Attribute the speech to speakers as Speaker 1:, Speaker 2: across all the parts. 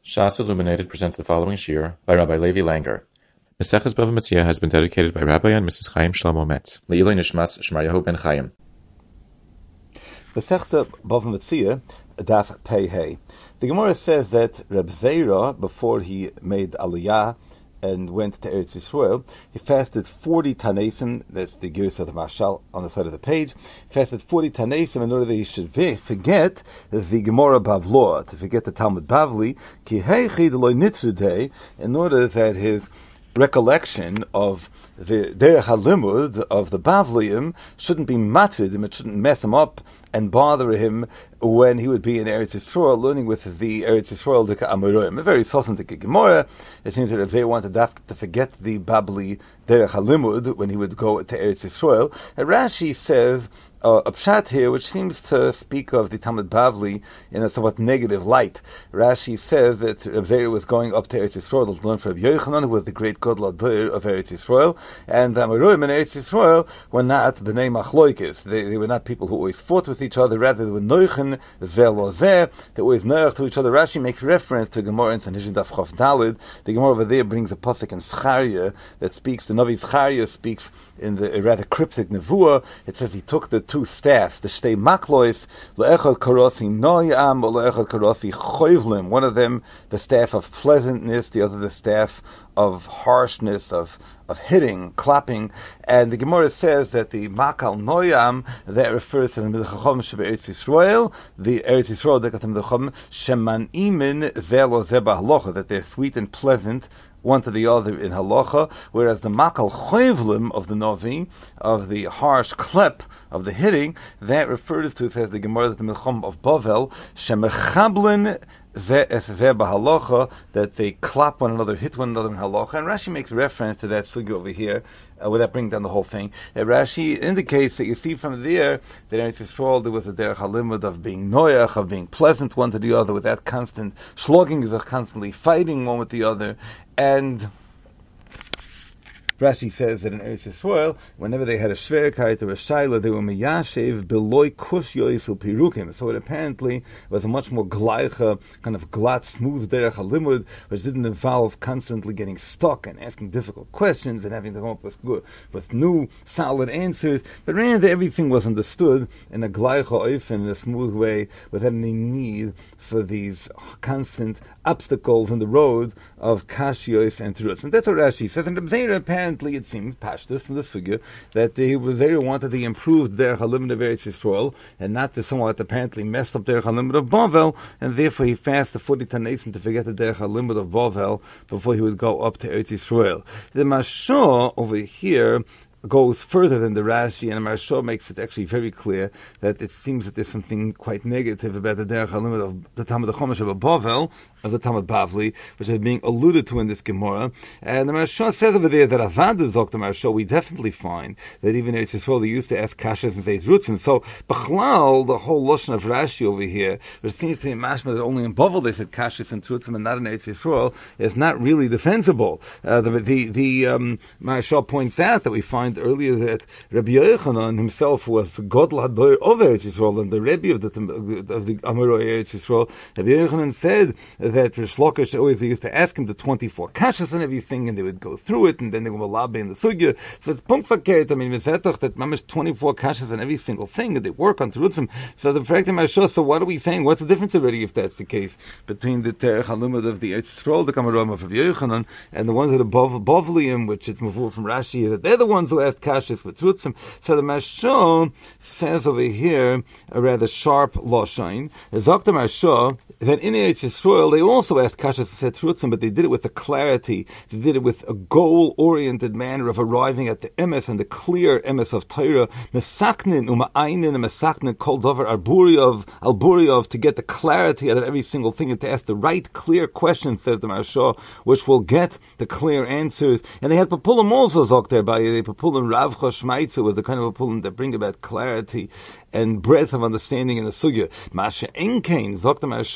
Speaker 1: Shas Illuminated presents the following shir by Rabbi Levi Langer. Maseches Bava Metzia has been dedicated by Rabbi and Mrs. Chaim Shlomo Metz. Le'iloi Nishmas Shmaryahu ben Chaim.
Speaker 2: Masechta Bava Metzia, Daf Pei Hey. The Gemara says that Reb Zera, before he made Aliyah and went to Eretz Yisrael, he fasted 40 Tanesim, that's the Girs of the Mashal on the side of the page, fasted 40 Tanesim in order that he should forget the Gemara Bavloa, to forget the Talmud Bavli, Ki Heichi Deloy Nitzudei, in order that his recollection of the Derech HaLimud of the Bavliim shouldn't be matrid him, it shouldn't mess him up and bother him when he would be in Eretz Yisrael, learning with the Eretz Yisrael Dika Amoroim. A very sosantic Gemara. It seems that if they wanted to forget the Babli Derech HaLimud when he would go to Eretz Yisrael, Rashi says a pshat here, which seems to speak of the Talmud Bavli in a somewhat negative light. Rashi says that Reb Zera was going up to Eretz Yisrael to learn from Reb Yochanan, who was the great Gadol Adir of Eretz Yisrael, and the Amoroim in Eretz Yisrael were not Bnei Machloikis. They were not people who always fought with each other, rather they were Noichen, Zeh Lo Zeh, they always Noach to each other. Rashi makes reference to Gemara in Sanhedrin Daf Chof Dalid. The Gemara over there brings a pasuk in Zcharia that speaks, the Navi Zcharia speaks in the rather cryptic Nevuah. It says he took the two staff, the Shtei Maklois, Le'echad Karosi Noyam, or Le'echad Karosi Choivlim, one of them the staff of pleasantness, the other the staff of harshness, of hitting, clapping, and the Gemara says that the Makal Noyam, that refers to the Midchachom Sheba Eretz Yisrael, the Eretz Yisrael, the Midchachom, Sheman Imin Zelo Zeba Halacha, that they're sweet and pleasant, one to the other in halacha, whereas the makal choivlim of the novi, of the harsh klep, of the hitting, that refers to, says the Gemara, that the milchom of Bavel, shemechablin zeh bahalacha, that they clap one another, hit one another in halacha, and Rashi makes reference to that sugi over here, without bringing down the whole thing. Rashi indicates that you see from there that in Eretz Yisrael there was a derech halimud of being noyach, of being pleasant one to the other, without constant slogging, is constantly fighting one with the other, and Rashi says that in Eretz Yisrael, whenever they had a shverikite or a shaila, they were miyashev beloy kushyois upirukim. So it apparently was a much more gleicha, kind of glatt, smooth derech halimud, which didn't involve constantly getting stuck and asking difficult questions and having to come up with new, solid answers. But rather, everything was understood in a gleicha oifen, in a smooth way, without any need for these constant obstacles in the road of kashyos and teruts. And that's what Rashi says. And Reb Zera, apparently, it seems, pashtus from the sugya, that they wanted the improved derech halimud of Eretz Yisrael, and not the somewhat apparently messed up derech halimud of Bavel, and therefore he fasted 40 Tanesim to forget the derech halimud of Bavel before he would go up to Eretz Yisrael. The Mashah over here goes further than the Rashi, and Maharsha makes it actually very clear that it seems that there's something quite negative about the derech halimud of the Talmud Chomesh of Bavel, of the Talmud Bavli, which is being alluded to in this Gemara. And the Maharsha says over there that Avad Zok the Maharsha, we definitely find that even in Eretz Yisrael they used to ask kashas and say rutzim. So Bechlal, the whole lashon of Rashi over here, which seems to be mashma that only in Bavel they said kashas and rutzim and not in Eretz Yisrael, is not really defensible. The Maharsha points out that we find earlier that Rabbi Yochanan himself was the Gadol Hador of Eretz Yisrael, and the Rebbe of the Amoroi Eretz Yisrael. Rabbi Yochanan said that Rish Lakish always used to ask him the 24 kashas and everything, and they would go through it, and then they would lobby in the sugya. So it's punkt verkehrt. I mean, that mamish 24 kashas and every single thing, and they work on terutzim. So the fact of so what are we saying? What's the difference already, if that's the case, between the derech halimud of the Eretz Yisrael, the Kamarom of Rabbi Yochanan, and the ones that are Bavliim, which it's mavur from Rashi, that they're the ones who asked kashas with terutzim. So the Maharsha says over here a rather sharp lashon. Zok the Maharsha that in Eretz Yisrael they also asked kashas and terutzim, but they did it with a clarity. They did it with a goal-oriented manner of arriving at the emes and the clear emes of Torah. Mesaknin uma'ainin and mesaknin kol davar alburiov, to get the clarity out of every single thing and to ask the right, clear questions, says the Maharsha, which will get the clear answers. And they had papulim also zok there by the papulim ravcha shmaitza, with the kind of papulim that bring about clarity and breadth of understanding in the sugya. Masha enkein zok the Maharsha,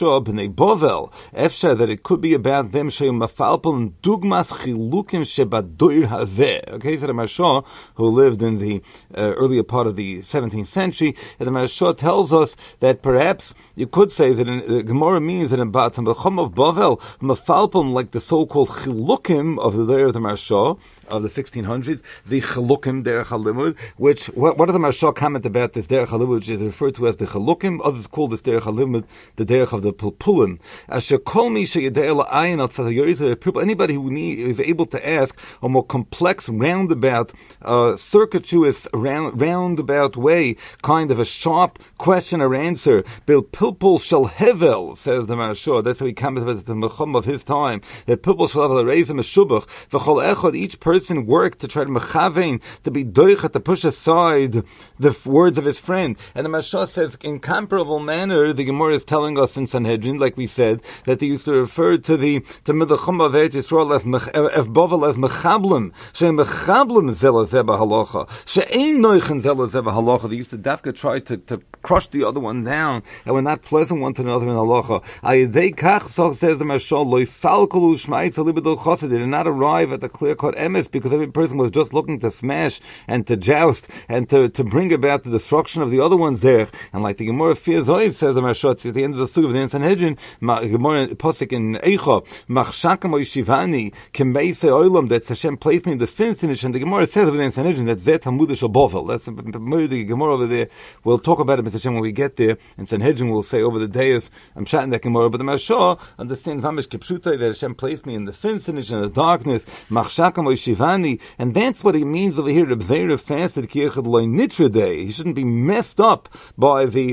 Speaker 2: Maharsha b'nei Bovel, efsha that it could be about them sheyum mafalpon dugmas chilukim shebadoir hazeh. Okay, so the Maharsha, who lived in the earlier part of the 17th century, and the Maharsha tells us that perhaps you could say that the Gemara means that in Batam B'chom of Bovel, mafalpon, like the so-called chilukim of the day of the Maharsha of the 1600s, the Chalukim Derech HaLimud, which, what does the Maharsha comment about this Derech HaLimud, which is referred to as the Chalukim? Others call this Derech HaLimud the Derech of the Pulpulim. Asher kol mi sheyedei la'ayin al tzad, anybody who is able to ask a more complex, roundabout, circuitous, roundabout way, kind of a sharp question or answer, bil pilpul shel hevel, says the Maharsha. That's how he comments about the Mechum of his time, that pilpul shel hevel, raise him a shubach, v'chol echad, each person worked to try to mechavein, to be doichet, to push aside the words of his friend. And the Maharsha says, in comparable manner, the Gemara is telling us in Sanhedrin, like we said, that they used to refer to the Midachum of Eretz Yisrael as Bovel as mechablim, she'en mechablim zela zeba halacha, she'en noichen zela zeba halacha. They used to dafka try to crush the other one down, and were not pleasant one to another in halacha. Ayidei kach, so says the Maharsha, lo yisalkolu shma'itz alibidol chassid. They did not arrive at the clear-cut emes, because every person was just looking to smash and to joust and to bring about the destruction of the other ones there. And like the Gemara Fir Zoiv says, the Maharsha, at the end of the Sugah of the Sanhedrin, Gemara Posik in Eicha, Machshakam Oishivani, Kimbeise Oilam, that Hashem placed me in the finish, and the Gemara says of the Sanhedrin, that Zet Hamudish Bovel. That's the Gemara over there. We'll talk about it, Mr. Hashem, when we get there. In Sanhedrin, we'll say over the days, I'm shouting that Gemara, but the Maharsha understands Mamish Kipshutai, that Hashem placed me in the finish, in the darkness, Machshakam Oishivani. And that's what he means over here. Reb Zeir fasted kiechad loy nitra day. He shouldn't be messed up by the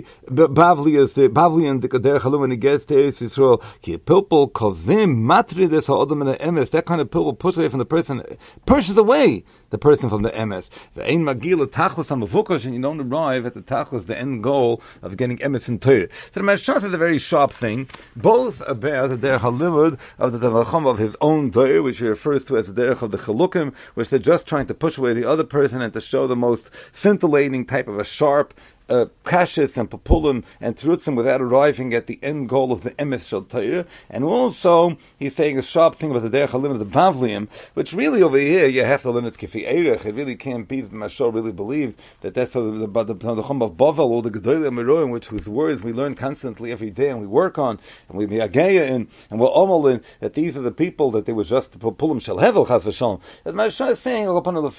Speaker 2: Bavlian derech halum when he gets to Eretz Yisrael. Ki pilpul kozim matri des ha'odam in the emes. That kind of pilpul pushes away from the person, pushes away the person from the emes. The ein magil tachlis hamavukash, and you don't arrive at the tachlis, the end goal of getting emes in Torah. So the Maharsha said a very sharp thing, both about the derech halimud of the Tavacham of his own Torah, which he refers to as the derech of the Chalukim, which they're just trying to push away the other person and to show the most scintillating type of a sharp kashis and papulim and terutzim without arriving at the end goal of the emes shel Torah. And also, he's saying a sharp thing about the derech halim of the Bavliim, which really over here you have to learn it kifi erech. It really can't be that the Maharsha really believed that that's the Chum of Bavel or the Gedolim Meroim, whose words we learn constantly every day and we work on and we be ageya in and we're omal in, that these are the people that they were just the papulim shel hevel chas v'shalom. That Maharsha is saying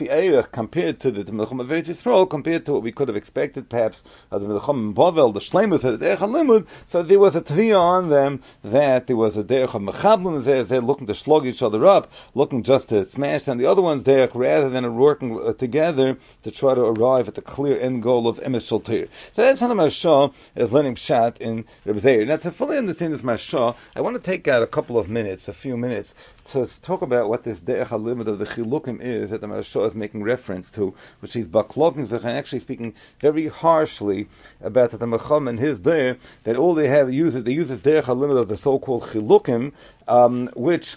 Speaker 2: compared to the Chum of Eretz Yisrael, compared to what we could have expected perhaps of the Melcham Bavel, the Shleimus, the Derech HaLimud. So there was a tviyah on them that there was a Derech of Mechablim, they're looking to slug each other up, looking just to smash, and the other one's Derech, rather than working together to try to arrive at the clear end goal of Emes Shel Torah. So that's how the Maharsha is learning Pshat in Reb Zeir. Now, to fully understand this Maharsha, I want to take out a few minutes, to talk about what this Derech HaLimud of the Chilukim is that the Maharsha is making reference to, which he's bakloging and actually speaking very harshly about the Mecham and his there, that all they use this Derech HaLimud of the so-called Chilukim, which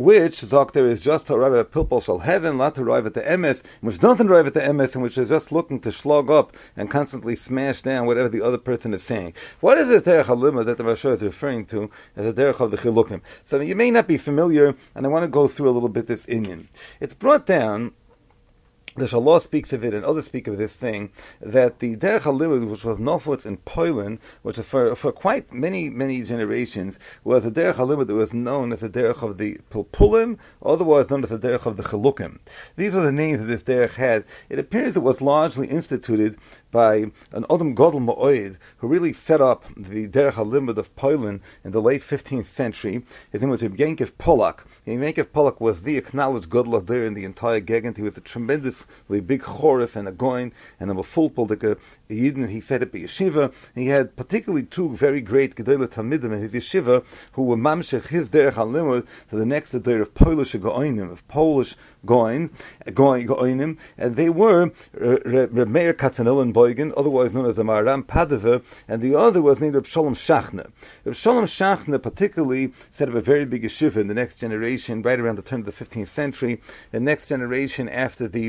Speaker 2: Zokter is just to arrive at Pilpul Shel Heaven, not to arrive at the Emes, which doesn't arrive at the Emes, and which is just looking to slug up and constantly smash down whatever the other person is saying. What is the Derech HaLimud that the Maharsha is referring to as the Derech of the Chilukim? So you may not be familiar, and I want to go through a little bit this inyan. It's brought down, the Shalah speaks of it, and others speak of this thing, that the Derech HaLimud, which was nofutz in Poland, which for quite many generations, was a Derech HaLimud that was known as the Derech of the Pilpulim, otherwise known as the Derech of the Chalukim. These are the names that this Derech had. It appears it was largely instituted by an Odom Gadol Ma'od, who really set up the Derech HaLimud of Poland in the late 15th century. His name was Reb Yankiv Polak. Yankiv Polak was the acknowledged Gadol there in the entire Gegend. He was a tremendously big chorif and a goin and a fulpul like a yidden. He set up a yeshiva. He had particularly two very great gedolei talmidim in his yeshiva who were mamshech his Derech HaLimud to the next day of Polish goinim, of Polish goinim, and they were Reb Meir Katzenellenbogen, otherwise known as the Maharam Padova, and the other was named Reb Shalom Shachne. Reb Shalom Shachne particularly set up a very big yeshiva in the next generation, right around the turn of the 15th century, the next generation after the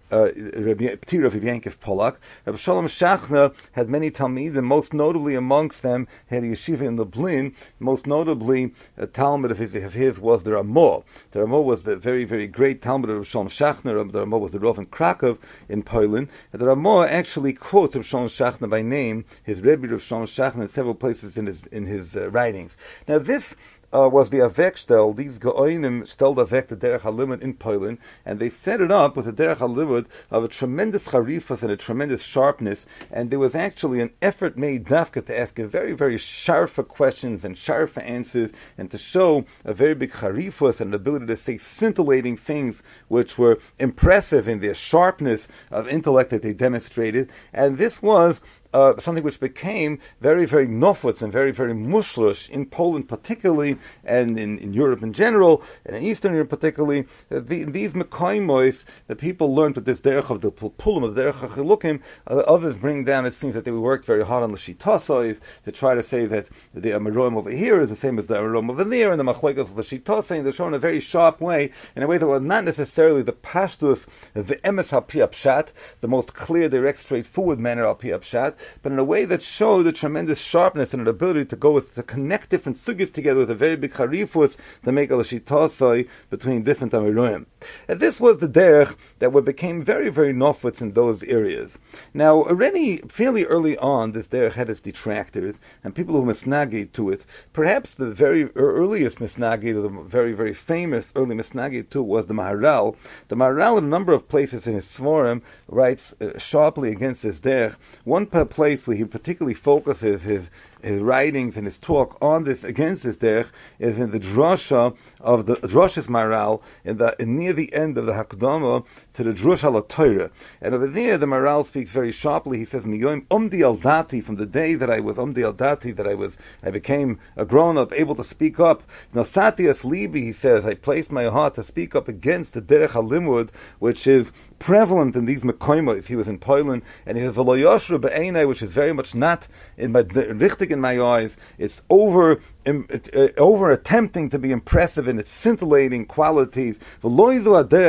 Speaker 2: Rabbi Ptira of Yankov Polak. Rabbi Shalom Shachna had many Talmidim, most notably amongst them had a yeshiva in Lublin. Most notably, a Talmud of his was the Ramah. The Ramah was the very, very great Talmud of Rabbi Shalom Shachna. The Ramah was the Rav in Krakow in Poland. And the Ramah actually quotes Rabbi Shalom Shachna by name, his Rebbe Rabbi Shalom Shachna, in several places in his writings. Now this was the Avek Stel. These Go'onim steled Avek the Derech HaLimud in Poland, and they set it up with a Derech HaLimud of a tremendous charifas and a tremendous sharpness, and there was actually an effort made dafka to ask a very, very sharfa questions and sharfa answers, and to show a very big charifas and an ability to say scintillating things which were impressive in their sharpness of intellect that they demonstrated. And this was something which became very, very nofutz and very, very mushlush in Poland particularly, and in Europe in general, and in Eastern Europe particularly. These mekaimois that people learned with this derech of the pulpulum, of the derech hachilukim, others bring down, it seems that they worked very hard on the shitasois to try to say that the amaroim over here is the same as the amaroim over there, and the machlekes of the shitasoi, and they're shown in a very sharp way, in a way that was not necessarily the pashtus, the emes al-pi apshat, the most clear, direct, straightforward manner al-pi apshat, but in a way that showed a tremendous sharpness and an ability to connect different sugis together with a very big harifus to make a shitasoi between different amiroim. And this was the derech that became very, very nofutz in those areas. Now, already fairly early on, this derech had its detractors and people who misnagid to it. Perhaps the very earliest misnagid, or the very, very famous early misnagid to it, was the Maharal. The Maharal, in a number of places in his Sforim, writes sharply against this derech. One place where he particularly focuses his writings and his talk on this, against this derech, is in the drasha of the drashas Maharal, near the end of the Hakdama to the Drush al Torah. And over there, the Maharal speaks very sharply. He says, "Miyoim umdi al dati," from the day that I was umdi al dati, that I became a grown up, able to speak up. Nasati as libi, he says, I placed my heart to speak up against the derech halimud, which is prevalent in these mekoimos. He was in Poland, and he has v'lo yoshru be'einai, which is very much not richtig in my eyes. It's over attempting to be impressive in its scintillating qualities. This is not the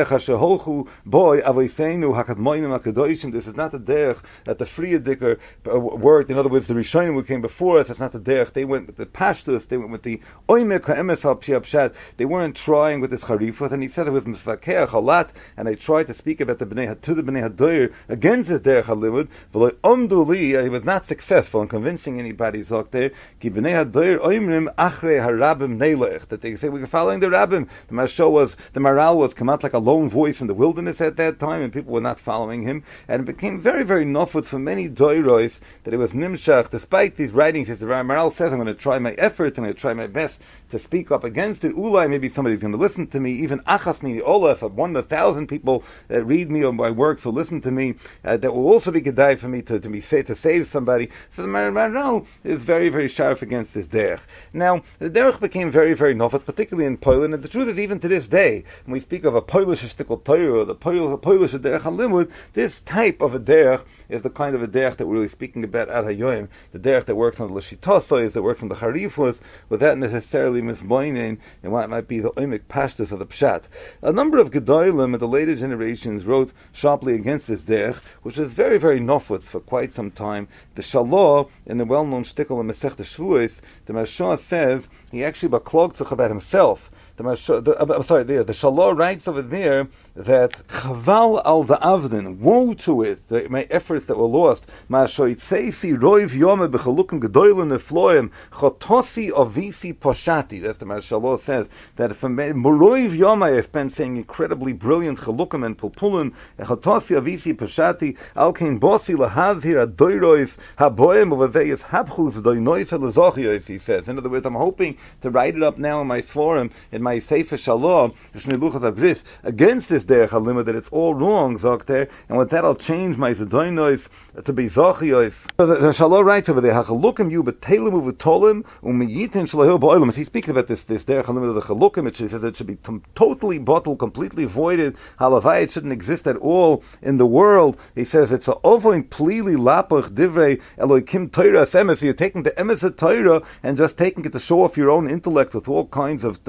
Speaker 2: derech that the Frierdiker worked. In other words, the Rishonim who came before us, that's not the derech. They went with the pashtus, they went with the oimek ha'emes ha'pshat. They weren't trying with this charifut, and he said it was mifakeh halat, and I tried to speak about the Bnei Hadoir against the derech halimud. He was not successful in convincing anybody, Zokter, ki Bnei Hadoir oimrim achrei harabim neilech, that they say we're following the rabbim. The Maharal was come out like a lone voice in the wilderness at that time, and people were not following him, and it became very, very nofut for many doiros that it was nimshach. Despite these writings, as the Maharal says, I'm going to try my effort, and I'm going to try my best to speak up against it. Ulai, maybe somebody's going to listen to me. Even achas mini ola, if 1,000 people read me or my works will listen to me, that will also be gedai for me to save somebody. So the Maharal is very, very sharp against this derech. Now, the derech became very, very nofut, particularly in Poland, and the truth is, even to this day, when we speak of a Polish shtickle Torah, or the Polish derech halimud, this type of a derech is the kind of a derech that we're really speaking about at hayoim, the derech that works on the l'shitasois, that works on the charifus, without necessarily misboinin in what might be the oimik pashtus of the pshat. A number of gedolim in the later generations wrote sharply against this derech, which is very, very nofut for quite some time. The Shalah, in the well-known shtickle in Masechta Shavuos, the Mashah says he actually baklogtzach about himself. The Shalah writes over there that chaval al da'avdin, woe to it, my efforts that were lost. Ma'ashoitzeisi roiv yome b'chalukim gedoylin nefloim chotosi avisi poshati. That's the Shalah says that from roiv yome I spent saying incredibly brilliant chalukim and pulpulin chotosi avisi poshati alkein bosi lahazhir adoyrois haboim ovazeyis habchus doynois halazochios. He says, in other words, I'm hoping to write it up now in my Sforim, in my Sefer Shalom, against this derech halimud, that it's all wrong, Zokter, and with that I'll change my Zedoinos to be Zochios. So the Shalom writes over there, Hachalukim you betelim uvutolim umiyitin shalahil ba'olim. As he speaks about this derech halimud of the Chalukim, it says it should be totally bottled, completely voided. Halavai, it shouldn't exist at all in the world. He says it's a ovoin plili lapach divrei eloikim Torah semes. So you're taking the emes of Torah and just taking it to show off your own intellect with all kinds of crooked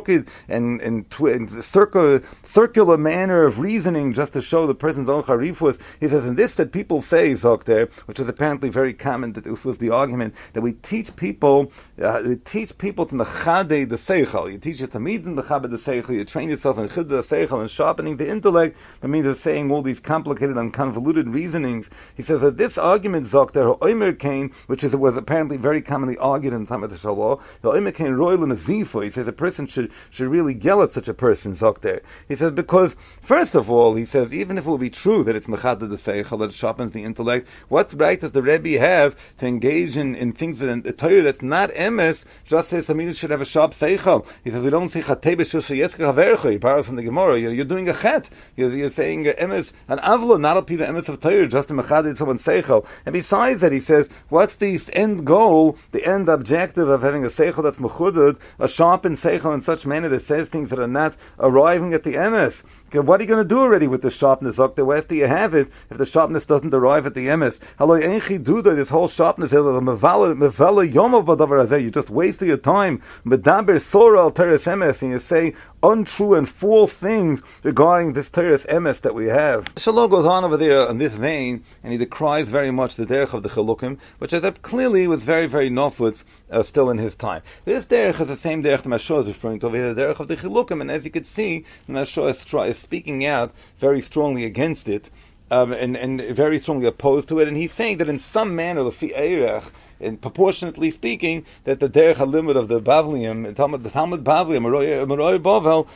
Speaker 2: crooked and circular manner of reasoning just to show the person's own charifus. He says, in this that people say, Zokter, which is apparently very common, that this was the argument, that we teach people to mechade the seichel. You teach it to meet in the mechade the seichel, you train yourself in chid the seichel and sharpening the intellect, by means of saying all these complicated and convoluted reasonings. He says that this argument, Zokter, Oimer Kain, which was apparently very commonly argued in the time of the Shalah, the Oimer Kain royal in a zifu. He says a person should really yell at such a person, Zokter. He says because, first of all, he says, even if it will be true that it's mechad the seichel, that it sharpens the intellect, what right does the Rebbe have to engage in things in the Torah that's not emes, just says somebody should have a sharp seichel? He says, we don't say chatei b'shusha yeska havercha. He borrows from the Gemara. You're doing a chet. You're saying emes, an avlo, not be the emes of Torah, just to mechad someone's seichel. And besides that, he says, what's the end goal, the end objective of having a seichel that's mechudud, a sharpened seichel in such manner that says things that are not arriving at the emes? Okay, what are you going to do already with the sharpness? Where after you have it, if the sharpness doesn't arrive at the emes? This whole sharpness is you just wasting your time. Medaber sora al teres emes, and you say untrue and false things regarding this teres emes that we have. Shalom goes on over there in this vein, and he decries very much the derech of the Chilukim, which is clearly was very, very nafutz still in his time. This derech is the same derech the Mashal is referring to over here, the derech of the Chilukim, and as you can see, the Mashal is speaking out very strongly against it, and very strongly opposed to it, and he's saying that in some manner, the Eirech, and proportionately speaking, that the derech halimud of the Bavlium, the Talmud Bavlium, Meroy Bavel,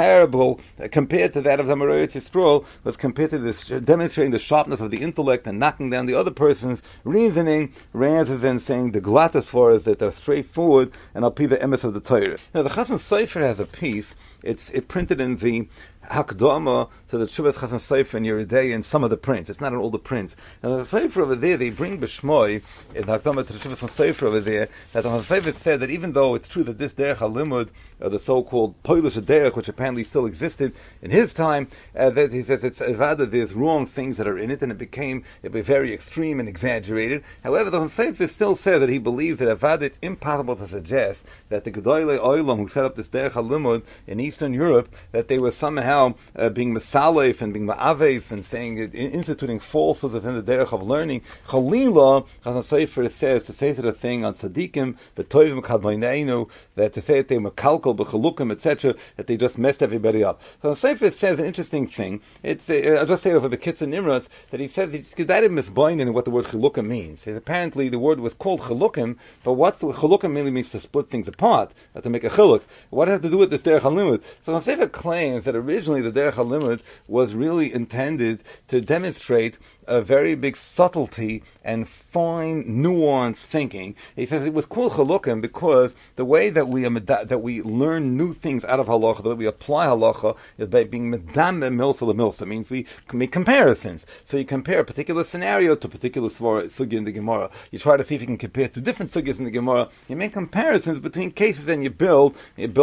Speaker 2: compared to that of the Meroy Yisrael, was compared to this, demonstrating the sharpness of the intellect and knocking down the other person's reasoning, rather than saying the glatas for us that they're straightforward and I'll be the emes of the Torah. Now, the Chasam Sofer has a piece. It's printed in the Hakdama to the Tshuvas Chasam Sofer in Yeridei in some of the prints. It's not in all the prints. Now the Sofer over there, they bring B'Shmoi in the Hakdama to the Tshuvas Sofer over there, that the Sofer said that even though it's true that this Derech HaLimud, the so-called Polish Derech, which apparently still existed in his time, that he says it's Avada, there's wrong things that are in it, and it became very extreme and exaggerated. However, the Sofer still said that he believes that Avada, it's impossible to suggest that the Gedolei Olam who set up this Derech HaLimud in Eastern Europe, that they were somehow being Masalef and being Ma'aves and saying, instituting falsehoods within the derech of learning. Chalila, Chasam Sofer says, to say to the thing on Tzadikim, B'Tovim Kadmoineinu, that to say that they were Kalkal, B'Chalukim, etc., that they just messed everybody up. Chasam Sofer says an interesting thing. It's I'll just say it over the Kitzur Nimrod, that he says he's gedaited misboinin in what the word Chalukim means. Apparently the word was called Chalukim, but what's Chalukim mainly means to split things apart, to make a chiluk. What has to do with this derech halimud? So Chasam Sofer claims that originally the derech halimud was really intended to demonstrate a very big subtlety and fine, nuanced thinking. He says it was called chalukim because the way that we learn new things out of halacha, the way we apply halacha, is by being medam milsa l'milsa. It means we make comparisons. So you compare a particular scenario to a particular sugya in the Gemara. You try to see if you can compare two different sugyas in the Gemara. You make comparisons between cases and you build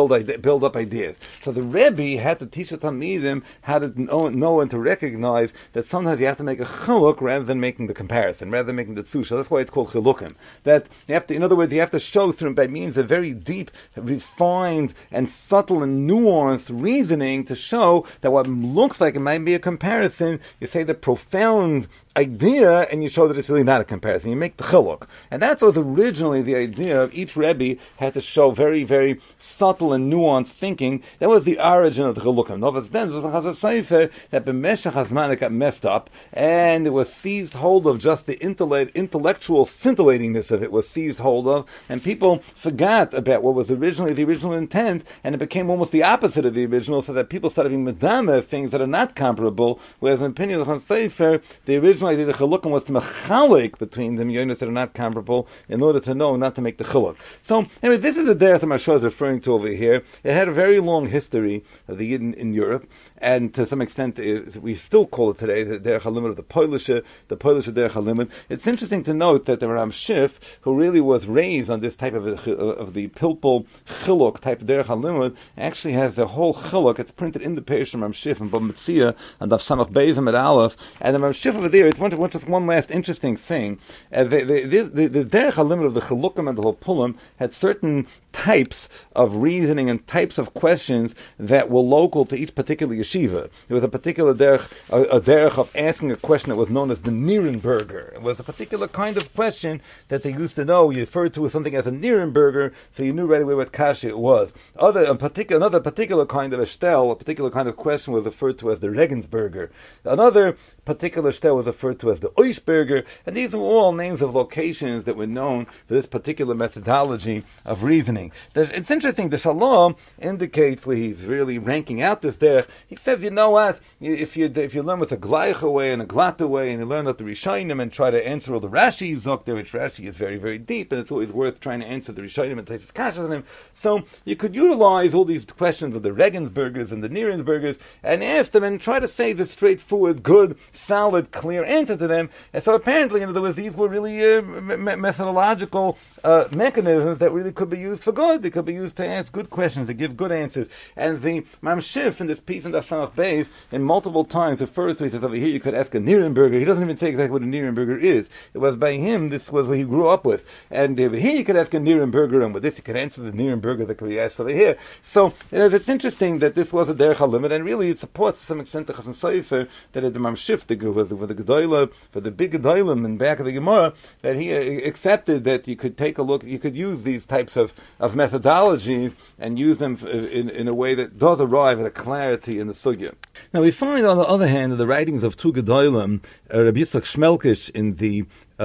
Speaker 2: up ideas. So the Rebbe had to teach the Talmidim how to know and to recognize that sometimes you have to make a chiluk rather than making the comparison, rather than making the tzusha. That's why it's called chilukim. That you have to, in other words, you have to show through by means of very deep, refined, and subtle and nuanced reasoning to show that what looks like it might be a comparison, you say the profound idea, and you show that it's really not a comparison. You make the chiluk. And that was originally the idea of each Rebbe had to show very, very subtle and nuanced thinking. That was the origin of the chilukim. Novas then, there's a Chasam Sofer that B'meshach Hazman it got messed up, and it was seized hold of just the intellectual scintillatingness of it was seized hold of, and people forgot about what was originally the original intent, and it became almost the opposite of the original, so that people started being medameh things that are not comparable, whereas in the opinion of the Chasam Sofer, the original idea of the chilukim was to mechalik between them yonos that are not comparable in order to know not to make the chiluk. So anyway, this is the derech that Mashal is referring to over here. It had a very long history of the Yidden in Europe, and to some extent we still call it today the derech halimud of the Polish derech halimud. It's interesting to note that the Ram Shif, who really was raised on this type of the pilpul chiluk type of derech halimud, actually has the whole chiluk. It's printed in the page from Ram Shif and Bava Metzia and Daf Samach Beis Amud Aleph, and the Ram Shif over there. It's just one last interesting thing. The derech halimud of the chilukim and the Pulim had certain types of reasoning and types of questions that were local to each particular yeshiva. There was a particular derech, a derech of asking a question that was known as the Nierenberger. It was a particular kind of question that they used to know. You referred to something as a Nierenberger, so you knew right away what kasha it was. Another particular kind of a shtel, a particular kind of question was referred to as the Regensberger. Another particular shtel was referred to as the Oishberger, and these are all names of locations that were known for this particular methodology of reasoning. It's interesting, the Shalom indicates where he's really ranking out this derech. He says, you know what, if you learn with a gleiche way and a glatte way, and you learn out the Rishonim and try to answer all the Rashi Zokter, which Rashi is very, very deep, and it's always worth trying to answer the Rishonim and places kashas on him. So you could utilize all these questions of the Regensbergers and the Nierensbergers and ask them and try to say the straightforward, good, solid, clear answer to them. And so apparently, in other words, these were really methodological mechanisms that really could be used for good. They could be used to ask good questions, to give good answers. And the Mamshif in this piece in the Samach Beis, in multiple times refers to, he says over here you could ask a Nierenberger. He doesn't even say exactly what a Nierenberger is. It was by him, this was what he grew up with. And over here you could ask a Nierenberger, and with this you could answer the Nierenberger that could be asked over here. So it's interesting that this was a derech limit, and really it supports to some extent the Chasam Sofer that the Mamshif, the Gedolah, for the big Gedolim in back of the Gemara, that he accepted that you could take a look, you could use these types of methodologies and use them in a way that does arrive at a clarity in the sugya. Now we find, on the other hand, in the writings of two Gedolim, Rabbi Yitzchak Shmelkish in the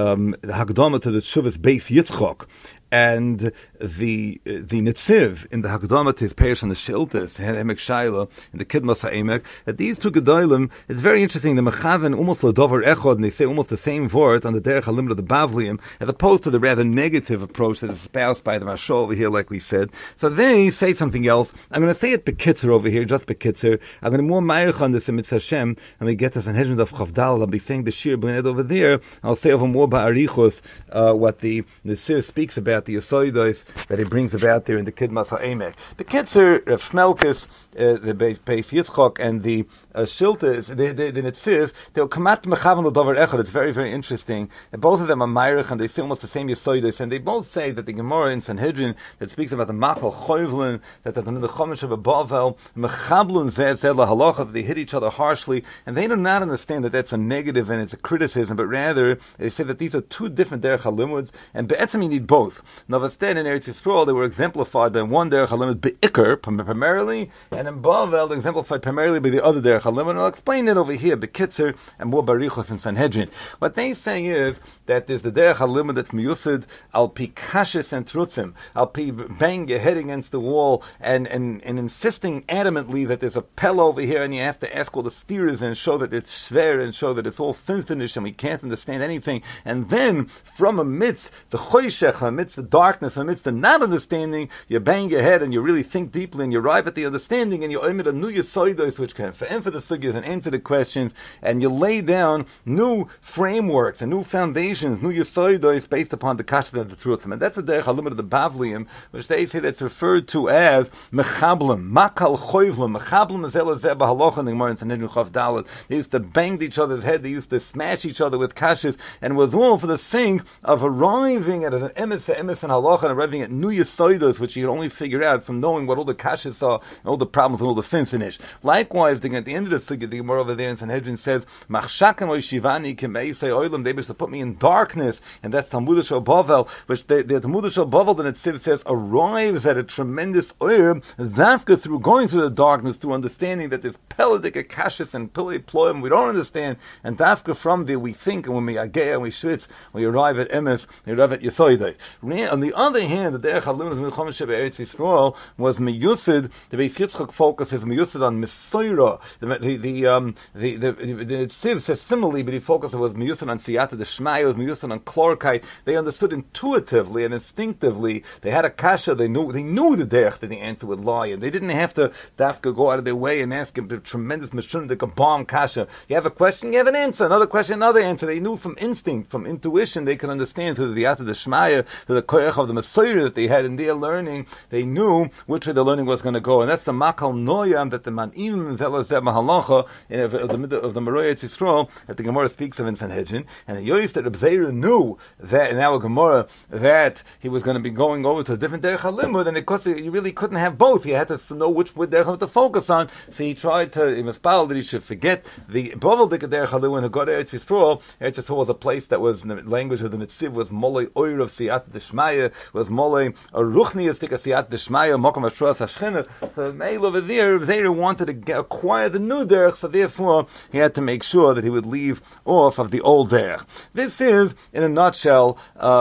Speaker 2: Hagdama to the Shuvas Beis Yitzchok, and the Netziv in the Hagdama to his parish on the Shiltis, Emek Shaila, in the Kidmas HaEmek, that these two Gedolim, it's very interesting, the Mechaven almost Ladover Echod, and they say almost the same word on the Derech HaLimud of the Bavliim, as opposed to the rather negative approach that is espoused by the Mashal over here, like we said. So they say something else. I'm going to say it Bekitzer over here, just Bekitzer. I'm going to more Meirich on this in Mitzvah Hashem, and we get to Sanhedrin of Chavdal. I'll be saying the Shir B'ned over there. I'll say over more Ba'arichos, what the Sir speaks about, the Yosoidos that he brings about there in the Kidmas HaEmek. The Kitzer, Rav Shmelkis, the Beis Yitzchok, and the Shiltas, the Netziv, they'll come at Mechavan L'Dover Echad. It's very, very interesting. And both of them are Meirich, and they say almost the same Yosoidos, and they both say that the Gemara in Sanhedrin that speaks about the Machal Choivlin, that the Chomish of a Bavel, Mechablun Zeh Halacha, that they hit each other harshly, and they do not understand that that's a negative and it's a criticism, but rather they say that these are two different Derech HaLimuds, and Be'etzim you need both. Navasted in Eretz Yisrael, they were exemplified by one Derech HaLimud Be'ikr, primarily, and in Bavel, they're exemplified primarily by the other Derech HaLimud, and I'll explain it over here, Be'kitzer, and more Barichos in Sanhedrin. What they say is that there's the Derech HaLimud that's miyusid al pi kashis and trutzim, al pi bang your head against the wall, and insisting adamantly that there's a pel over here, and you have to ask all the steers and show that it's shver, and show that it's all finstenish, and we can't understand anything. And then, from amidst the choshech, amidst the darkness, amidst the not understanding, you bang your head and you really think deeply and you arrive at the understanding and you omit a new yesoidos which can for the sugyas and answer the questions, and you lay down new frameworks and new foundations, new yesoidos based upon the kasha and the truth. And that's the derech halimud of the Bavliim, which they say that's referred to as mechablim, makal choivlim. Mechablim is elazeh b'halocha in the Gemara in Sanhedrin Chav Daled. They used to bang each other's head, they used to smash each other with kashas, and it was all for the sake of arriving at an emes and halacha, and arriving at new yesoidos, which you can only figure out from knowing what all the kashas are, and all the problems and all the finsinish. Likewise, at the end of the sugya, the Gemara over there in Sanhedrin says, Machshakem oishivani kemeisei oilam, they used to put me in darkness, and that's Talmud Shel Bavel, which the Talmud Shel Bavel, then it says, arrives at a tremendous oir, dafka through going through the darkness, through understanding that there's peladik kashas and pilei ploim we don't understand, and dafka from there we think, and when we ageh and we schwitz, we arrive at emes, we arrive at yesoidai. On the other hand, the derech halimud of Milchom Sheb Eretz Yisrael was miyusid. The Beis Yitzchak focus is miyusid on Mesoira. The Tziv says similarly, but he focused was miyusid on Siyata D'Shmaya, was miyusid on Klorkite. They understood intuitively and instinctively. They had a kasha. They knew the derech that the answer would lie, and they didn't have to dafka go out of their way and ask him the tremendous mishundik a bomb kasha. You have a question, you have an answer. Another question, another answer. They knew from instinct, from intuition, they could understand through the Siyata D'Shmaya, through the koyach of the Messiah that they had in their learning, they knew which way the learning was going to go, and that's the makal noyam that the manim zelazeh mahalacha of the Meroyet Yisrael that the Gemara speaks of in Sanhedrin, and the Yois that Reb Zera knew that in our Gemara that he was going to be going over to a different derech halimud, and because you really couldn't have both, you had to know which derech halimud to focus on. So he tried to, he was spal that he should forget the Bavel Dik derech halimud and go to Eretz Yisrael. Eretz Yisrael was a place that was in the language of the Netziv was molei oir of siyat deshmaya, was molei a ruchnias dik siyat deshmaya mokom ashras hashchina. So Meil over there, Zera wanted to acquire the new derech, so therefore he had to make sure that he would leave off of the old derech. This is, in a nutshell,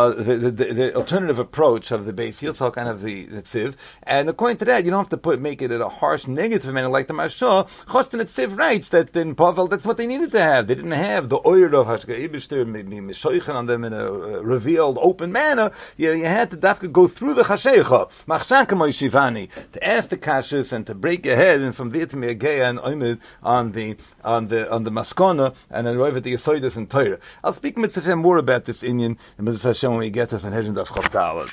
Speaker 2: the alternative approach of the Beis Yitzchak and of the Netziv. And according to that, you don't have to make it in a harsh negative manner like the Maharsha. Choshen Netziv writes that in Pavel, that's what they needed to have. They didn't have the oil of Hashgacha Ibishter, maybe mishoichen on them in a revealed, open manner. You had to go through the Chashecha, Machshanka Moishivani, to ask the Kashus and to break your head, and from there to Me'ageya and Oimid on the Maskona, and then arrive at the Yesodus and Torah. I'll speak Mitzvah Hashem more about this Inyan and Mitzvah Hashem when we get to Sanhedrin Daf Chav Daled.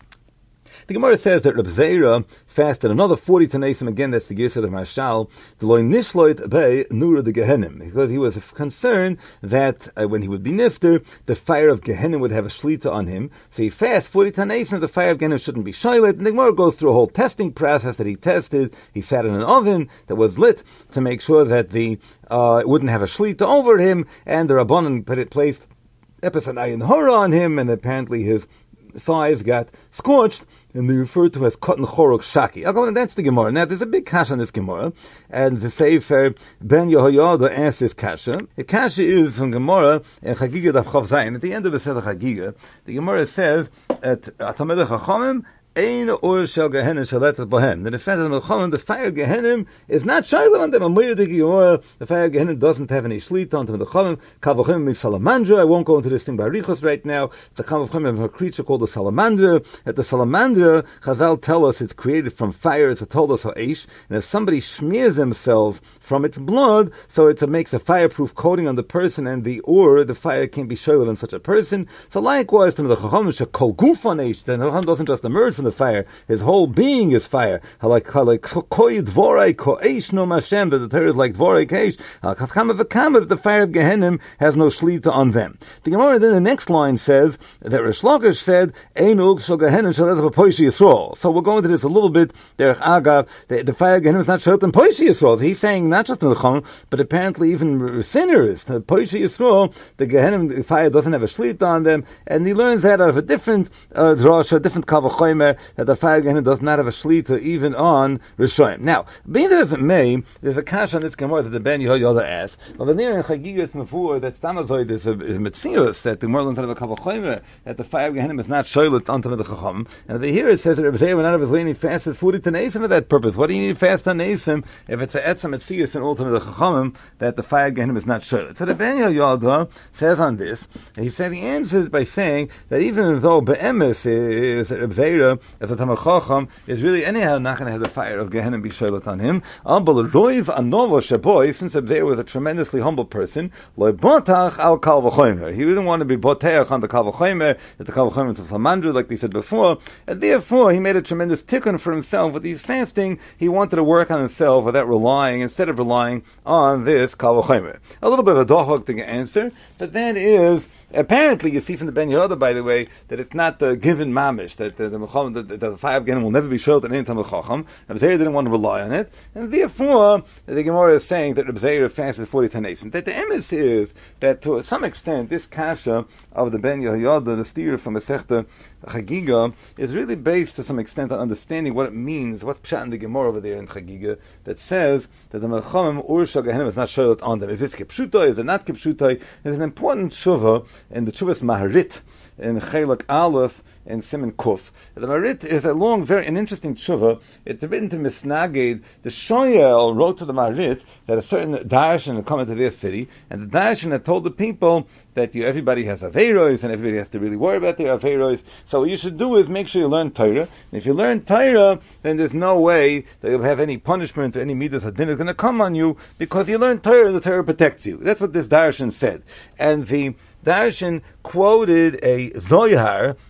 Speaker 2: The Gemara says that Reb Zera fasted another 40 Tanesim, again that's the Gesa of the Marshal, the Loi Nishloit Bei Nura de Gehenim, because he was concerned that when he would be nifter, the fire of Gehenim would have a shlita on him. So he fasts 40 Tanesim, the fire of Gehenim shouldn't be shoylet, and the Gemara goes through a whole testing process that he tested. He sat in an oven that was lit to make sure that it wouldn't have a shlita over him, and the Rabbanan placed Epis and Ayin Hora on him, and apparently his thighs got scorched, and they referred to as Kotan Chorok Shaki. I'll go and that's the Gemara. Now, there's a big kasha on this Gemara, and the Sefer Ben Yehoyada asks this kasha. The kasha is from Gemara in Chagiga Daf Chav Zayin. At the end of the Seder Chagiga, the Gemara says at Atamedech HaChamim, Ein or shel Gehenim shaletet bohem. The defense of the Melchomim, the fire of Gehenim is not shayla on them. The fire of Gehenim doesn't have any shlita on the Melchomim. Kavachim is salamandra. I won't go into this thing by Richos right now. It's a Kavachim of a creature called the salamandra. At the salamandra, Chazal tell us it's created from fire. It's a toldos ha'esh. And if somebody smears themselves from its blood, so it makes a fireproof coating on the person, and the fire can't be shayla on such a person. So likewise, to the Chacham shekol guf on esh. The Chacham doesn't just emerge from the fire, his whole being is fire. Like koi dvorai koesh no mashem, that the Torah is like dvorai koesh. Kaskama v'kama, that the fire of Gehenim has no shlita on them. The Gemara then the next line says that Rish Lakish said ein ug shel Gehenim shel ezah b'poishi Yisrael. So we'll go into this a little bit. Derech Agav, the fire of Gehenim is not shot in poishi Yisrael. So he's saying not just in the Chum, but apparently even sinners. The poishi Yisrael, the Gehenim fire doesn't have a shlita on them, and he learns that out of a different drasha, a different kavachomer, that the fire Gehenim does not have a shlita even on Rishoyim. Now, being that as it may, there's a kash on this Gemara that the Ben Yehoyada asks. But when there in Chagigas Mavur, that Stamazoid is a Metzius, that the Gemara learns out of a kavachomer, that the fire Gehenim is not shoylet onto the Chacham. And over here it says that Reb Zera went out of his lane, he fasted 40 Tanesim for that purpose. What do you need to fast Tanesim if it's a Etzam Metzius and ultimately the Chachamim that the fire Gehenim is not shoylet? So the Ben Yehoyada says on this, he said he answers by saying that even though Be'emes is Reb Zera as a Tamar Chacham is really anyhow not going to have the fire of Gehenim be shoylet on him. Since Reb Zera was a tremendously humble person, he didn't want to be boteach on the Kal V'chomer, that the Kal V'chomer to Salamandra, like we said before, and therefore he made a tremendous tikkun for himself. With his fasting, he wanted to work on himself without instead of relying on this Kal V'chomer. A little bit of a dohok to answer, but that is, apparently you see from the Ben Yehoyada, by the way, that it's not the given mamish, that the fire of Gehenim will never be shoylet at any time of Chacham. Reb Zera didn't want to rely on it, and therefore the Gemara is saying that Reb Zera fasted 40 Tanesim. That the emes is that to some extent this kasha of the Ben Yehoyada, the steer from Masechta Chagiga, is really based to some extent on understanding what it means, what's pshat in the Gemara over there in Chagiga that says that the Melchomim Ur Shel Gehenim is not shoylet on them. Is this kipshutai? Is it not kipshutai? There's an important tshuva in the Tshuvas Maharit in Chelak Aleph and Siman Kuf. The Maharit is a long, an interesting tshuva. It's written to Misnaged. The Shoyel wrote to the Maharit that a certain darshan had come into their city, and the darshan had told the people that everybody has averos, and everybody has to really worry about their averos. So what you should do is make sure you learn Torah. And if you learn Torah, then there's no way that you'll have any punishment or any midas hadin is going to come on you, because you learn Torah, the Torah protects you. That's what this darshan said. And the darshan quoted a Zohar to support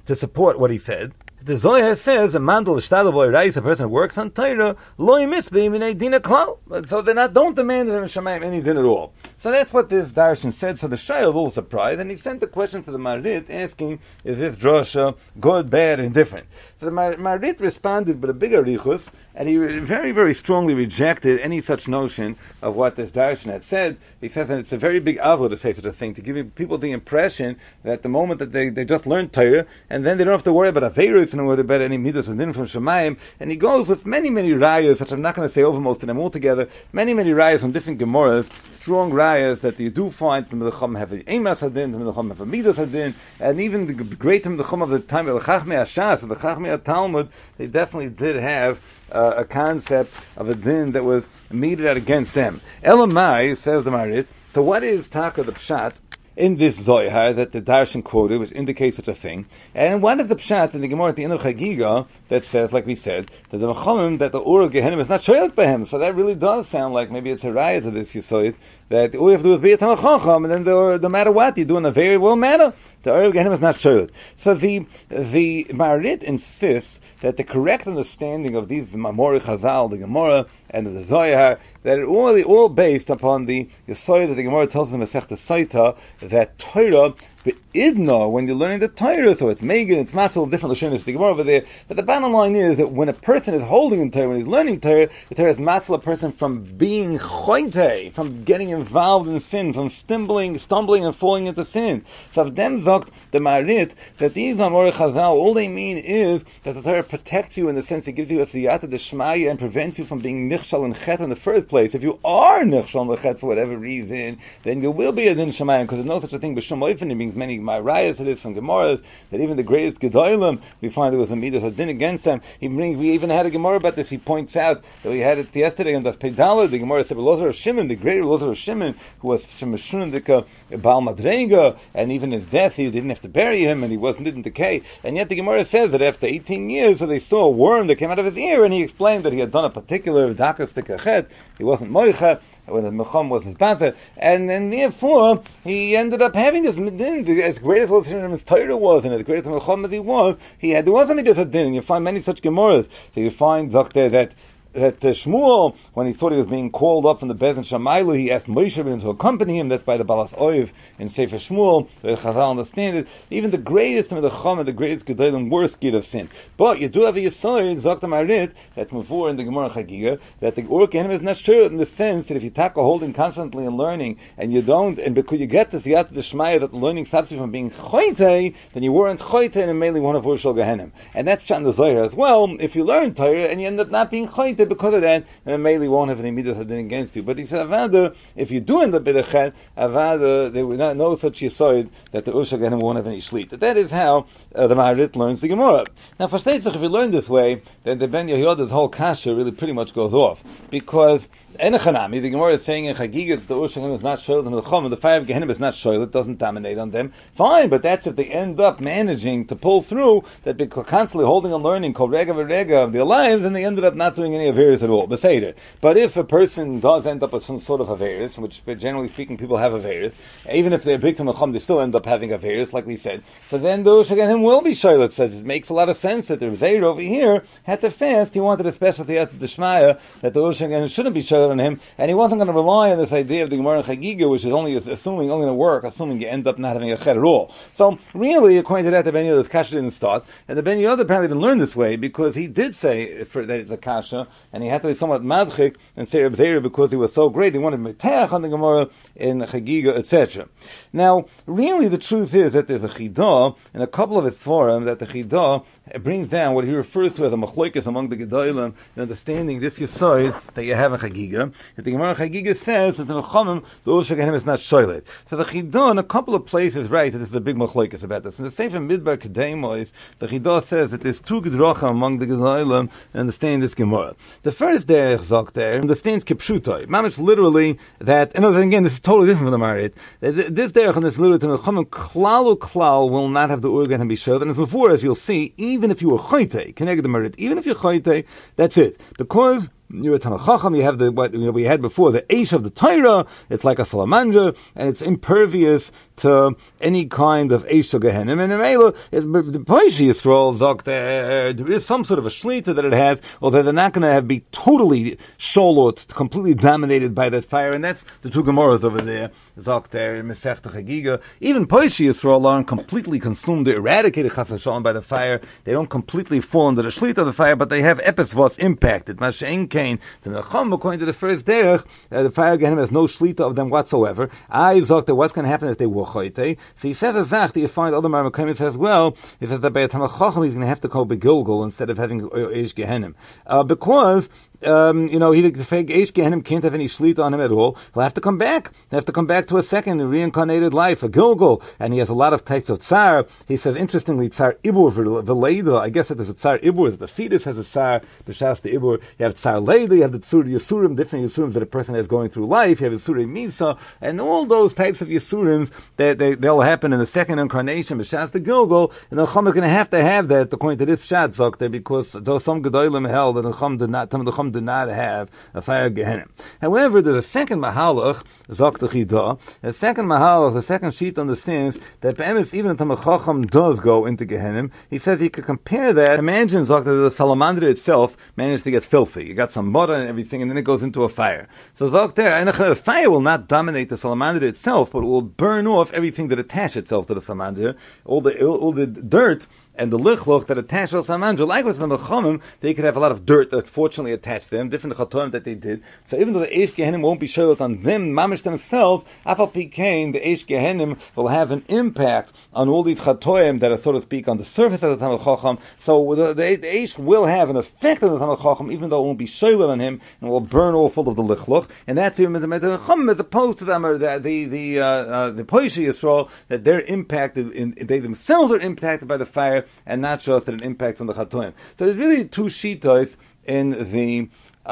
Speaker 2: support what he said. The Zohar says a mandal shtadavoy rais, a person who works on Torah, loy misbim in a din klal. So they don't demand of him shamayim any din at all. So that's what this darshan said. So the Shai was a little surprised, and he sent a question to the Marit asking, is this drasha good, bad, or indifferent? So the Marit responded with a bigger richus, and he very, very strongly rejected any such notion of what this darshan had said. He says that it's a very big avla to say such a thing, to give people the impression that the moment that they just learned Torah, and then they don't have to worry about averus and about any midas and din from Shemayim, and he goes with many, many rayas, which I'm not going to say over most of them altogether, many, many rayas from different Gemaras, strong rayas that you do find the Melecham have an Emas Hadin, the Melecham have a Midas Hadin, and even the great Melecham of the time of the Chachmei Hashas, of the Chachmei Talmud, they definitely did have a concept of a din that was meted out against them. Elamai, says the Marit, so what is Taka the Pshat in this Zohar that the Darshan quoted, which indicates such a thing? And what is the Pshat in the Gemara at the end of Chagiga that says, like we said, that the Mechamim, that the Ur of Gehenim is not shoylet by him? So that really does sound like maybe it's a raya to this Yisoid, that all you have to do is be a Tamachacham, and then no matter what, you do in a very well manner. The Ur of Gehenim is not shoylet. So the Marit insists that the correct understanding of these Mamori Chazal, the Gemara, and the Zohar, that it all based upon the Yisoid that the Gemara tells them Masechta Saita, that Torah, Idna, when you're learning the Torah, so it's Megan, it's Matzal, different Lashonis, the Gemara over there, but the bottom line is that when a person is holding in Torah, when he's learning Torah, the Torah is Matzal a person from being choite, from getting involved in sin, from stumbling and falling into sin. So if them zogt the Marit, that these Mamor Chazal, all they mean is that the Torah protects you in the sense it gives you a siyata d'shmaya and prevents you from being nichshal and chet in the first place. If you are nichshal and chet for whatever reason, then there will be a din shemayim, because there's no such a thing, b'shum oifen, it means many Ma'arayas, it is from Gemaras, that even the greatest Gedolim, we find there was a midas hadin against them. We even had a Gemara about this. He points out that we had it yesterday on the Pedala, the Gemara said Elazar of Shimon, the great Elazar of Shimon, who was Shemeshunandika Baal Madrega, and even his death, he didn't have to bury him, and he didn't decay. And yet the Gemara says that after 18 years, so they saw a worm that came out of his ear, and he explained that he had done a particular dakas tikachet. He wasn't moicha when the mecham was his bata, and therefore he ended up having this midin. As great as his Torah was, and as great as mecham as he was, there was a midas hadin. You find many such gemaras. So you find Dr. that Shmuel, when he thought he was being called up from the Bez and Shamaylu, he asked Moshe to accompany him. That's by the Balas Oiv in Sefer Shmuel. The Chazal understand it. Even the greatest of the Chum, the greatest Gedolim, were scared of sin. But you do have a Yisoid, Zokta Marit, that's before in the Gemara Chagiga, that the Ur Gehenim is not sure in the sense that if you tackle holding constantly and learning, and you don't, and because you get this Yat D'Shmaya that the learning stops you from being Choyte, then you weren't Choyte and mainly one of Ur Shal Gehenim. And that's Shan the Zohar as well. If you learn Torah and you end up not being Choyte, because of that, and mainly won't have any midas hadin against you. But he said, Avada, if you do end up with a chet, Avada, there will not know such yisoid that the Usha Gehenim won't have any shlit. That is how the Maharit learns the Gemara. Now, for Steitzach, if you learn this way, then the Ben Yehoyada's whole kasha really pretty much goes off. Because Enechanami, the Gemara is saying in Chagiga that the Usha Gehenim is not shoylet, and the Chum, the fire of Gehenim is not shoylet, it doesn't dominate on them. Fine, but that's if they end up managing to pull through, that because constantly holding and learning, kol rega v'rega of their lives, and they ended up not doing any averus at all. But if a person does end up with some sort of averus, which generally speaking people have averus, even if they're big to Mecham, they still end up having averus, like we said. So then the Usha Gehenim will be shoylet. So it makes a lot of sense that the Zeir over here had to fast. He wanted a specialty at the Shmaya that the Usha Gehenim shouldn't be shoylet on him, and he wasn't going to rely on this idea of the Gemara Chagiga, which is only going to work, assuming you end up not having a chet at all. So really, according to that, the Ben Yehoyada's kasha didn't start, and the Ben Yehoyada apparently didn't learn this way because he did say that it's a kasha, and he had to be somewhat madchik and say Reb Zeir because he was so great. He wanted meteach on the Gemara in Chagiga, etc. Now, really, the truth is that there's a chidah in a couple of his forum that the chidah brings down what he refers to as a machloikis among the gedolim in understanding this yisoid that you have in Chagiga. That the Gemara Chagiga says that the Mechamim, the Usha Gehenim is not shoylet. So the chidah in a couple of places writes that this is a big machloikis about this. In the Sefer Midbar Kedemois, the chidah says that there's two gedrachim among the gedolim in understanding this Gemara. The first derech zok there understands kipshutoi. Mamish literally that, and again, this is totally different from the Marit. This derech and this literally to the Mechamim klal uklal will not have the Ur Gehenim be shoylet. And as before, as you'll see, even if you were choyte, connected the Marit, even if you're choyte, that's it. Because you're a Talmid Chacham, you have what we had before, the Eish of the Torah, it's like a salamander, and it's impervious to any kind of Eish of Gehenim. And the Poishi Yisrael, there is some sort of a shlita that it has, although they're not going to be totally sholot, completely dominated by that fire, and that's the two Gemaras over there, Zokter and Masechta Chagiga. Even Poishi Yisrael aren't completely consumed or eradicated Chas v'Shalom by the fire. They don't completely fall under the shlita of the fire, but they have epis impacted. Mashein Kain, the Necham, according to the first derech, the fire Gehenim has no shlita of them whatsoever. I Zokter, what's going to happen if they were choite? So he says that you find other Marmakim as well. He says that by a Talmid Chacham he's going to have to call Begilgul instead of having Eish Gehenim, because the fake Eish Gehenim can't have any shlita on him at all. He'll have to come back. He'll have to come back to a second reincarnated life, a Gilgul. And he has a lot of types of tsar. He says, interestingly, tsar Ibur v'leida. I guess that there's a tsar Ibur, that the fetus has a tsar, b'shas the Ibur. You have tsar leida, you have the tsur Yisurim, different Yisurim that a person has going through life. You have Yisurim Misa, and all those types of Yisurims, they'll happen in the second incarnation, b'shas the Gilgul. And the Chum is going to have that, according to this Pshat Zokter, because though some Gedolim held that the Chum did not have a fire Gehenim. However, there's a second Mahalach, Zokter Chida. The second Mahalach, the second sheet understands that Be'emes, even if the Talmid Chacham does go into Gehenim, he says he could compare that. Imagine, Zokter, the salamander itself managed to get filthy. You got some mud and everything, and then it goes into a fire. So Zokter, and the fire will not dominate the salamander itself, but it will burn off everything that attached itself to the salamander, all the dirt and the lichloch that attach to the salamander. Likewise, the Mechamim, they could have a lot of dirt that fortunately attached to them, different chatoim that they did. So even though the Eish Gehenim won't be showed on them, mamish themselves, Afal Pikein, the Eish Gehenim will have an impact on all these chatoim that are, so to speak, on the surface of the Talmid Chacham. So the Eish will have an effect on the Talmid Chacham, even though it won't be showed on him, and will burn all full of the lichloch. And that's even the Chacham, as opposed to them, or the Poishi Yisrael, that they're impacted, they themselves are impacted by the fire, and not just that it impacts on the chatoim. So there's really two shitos in the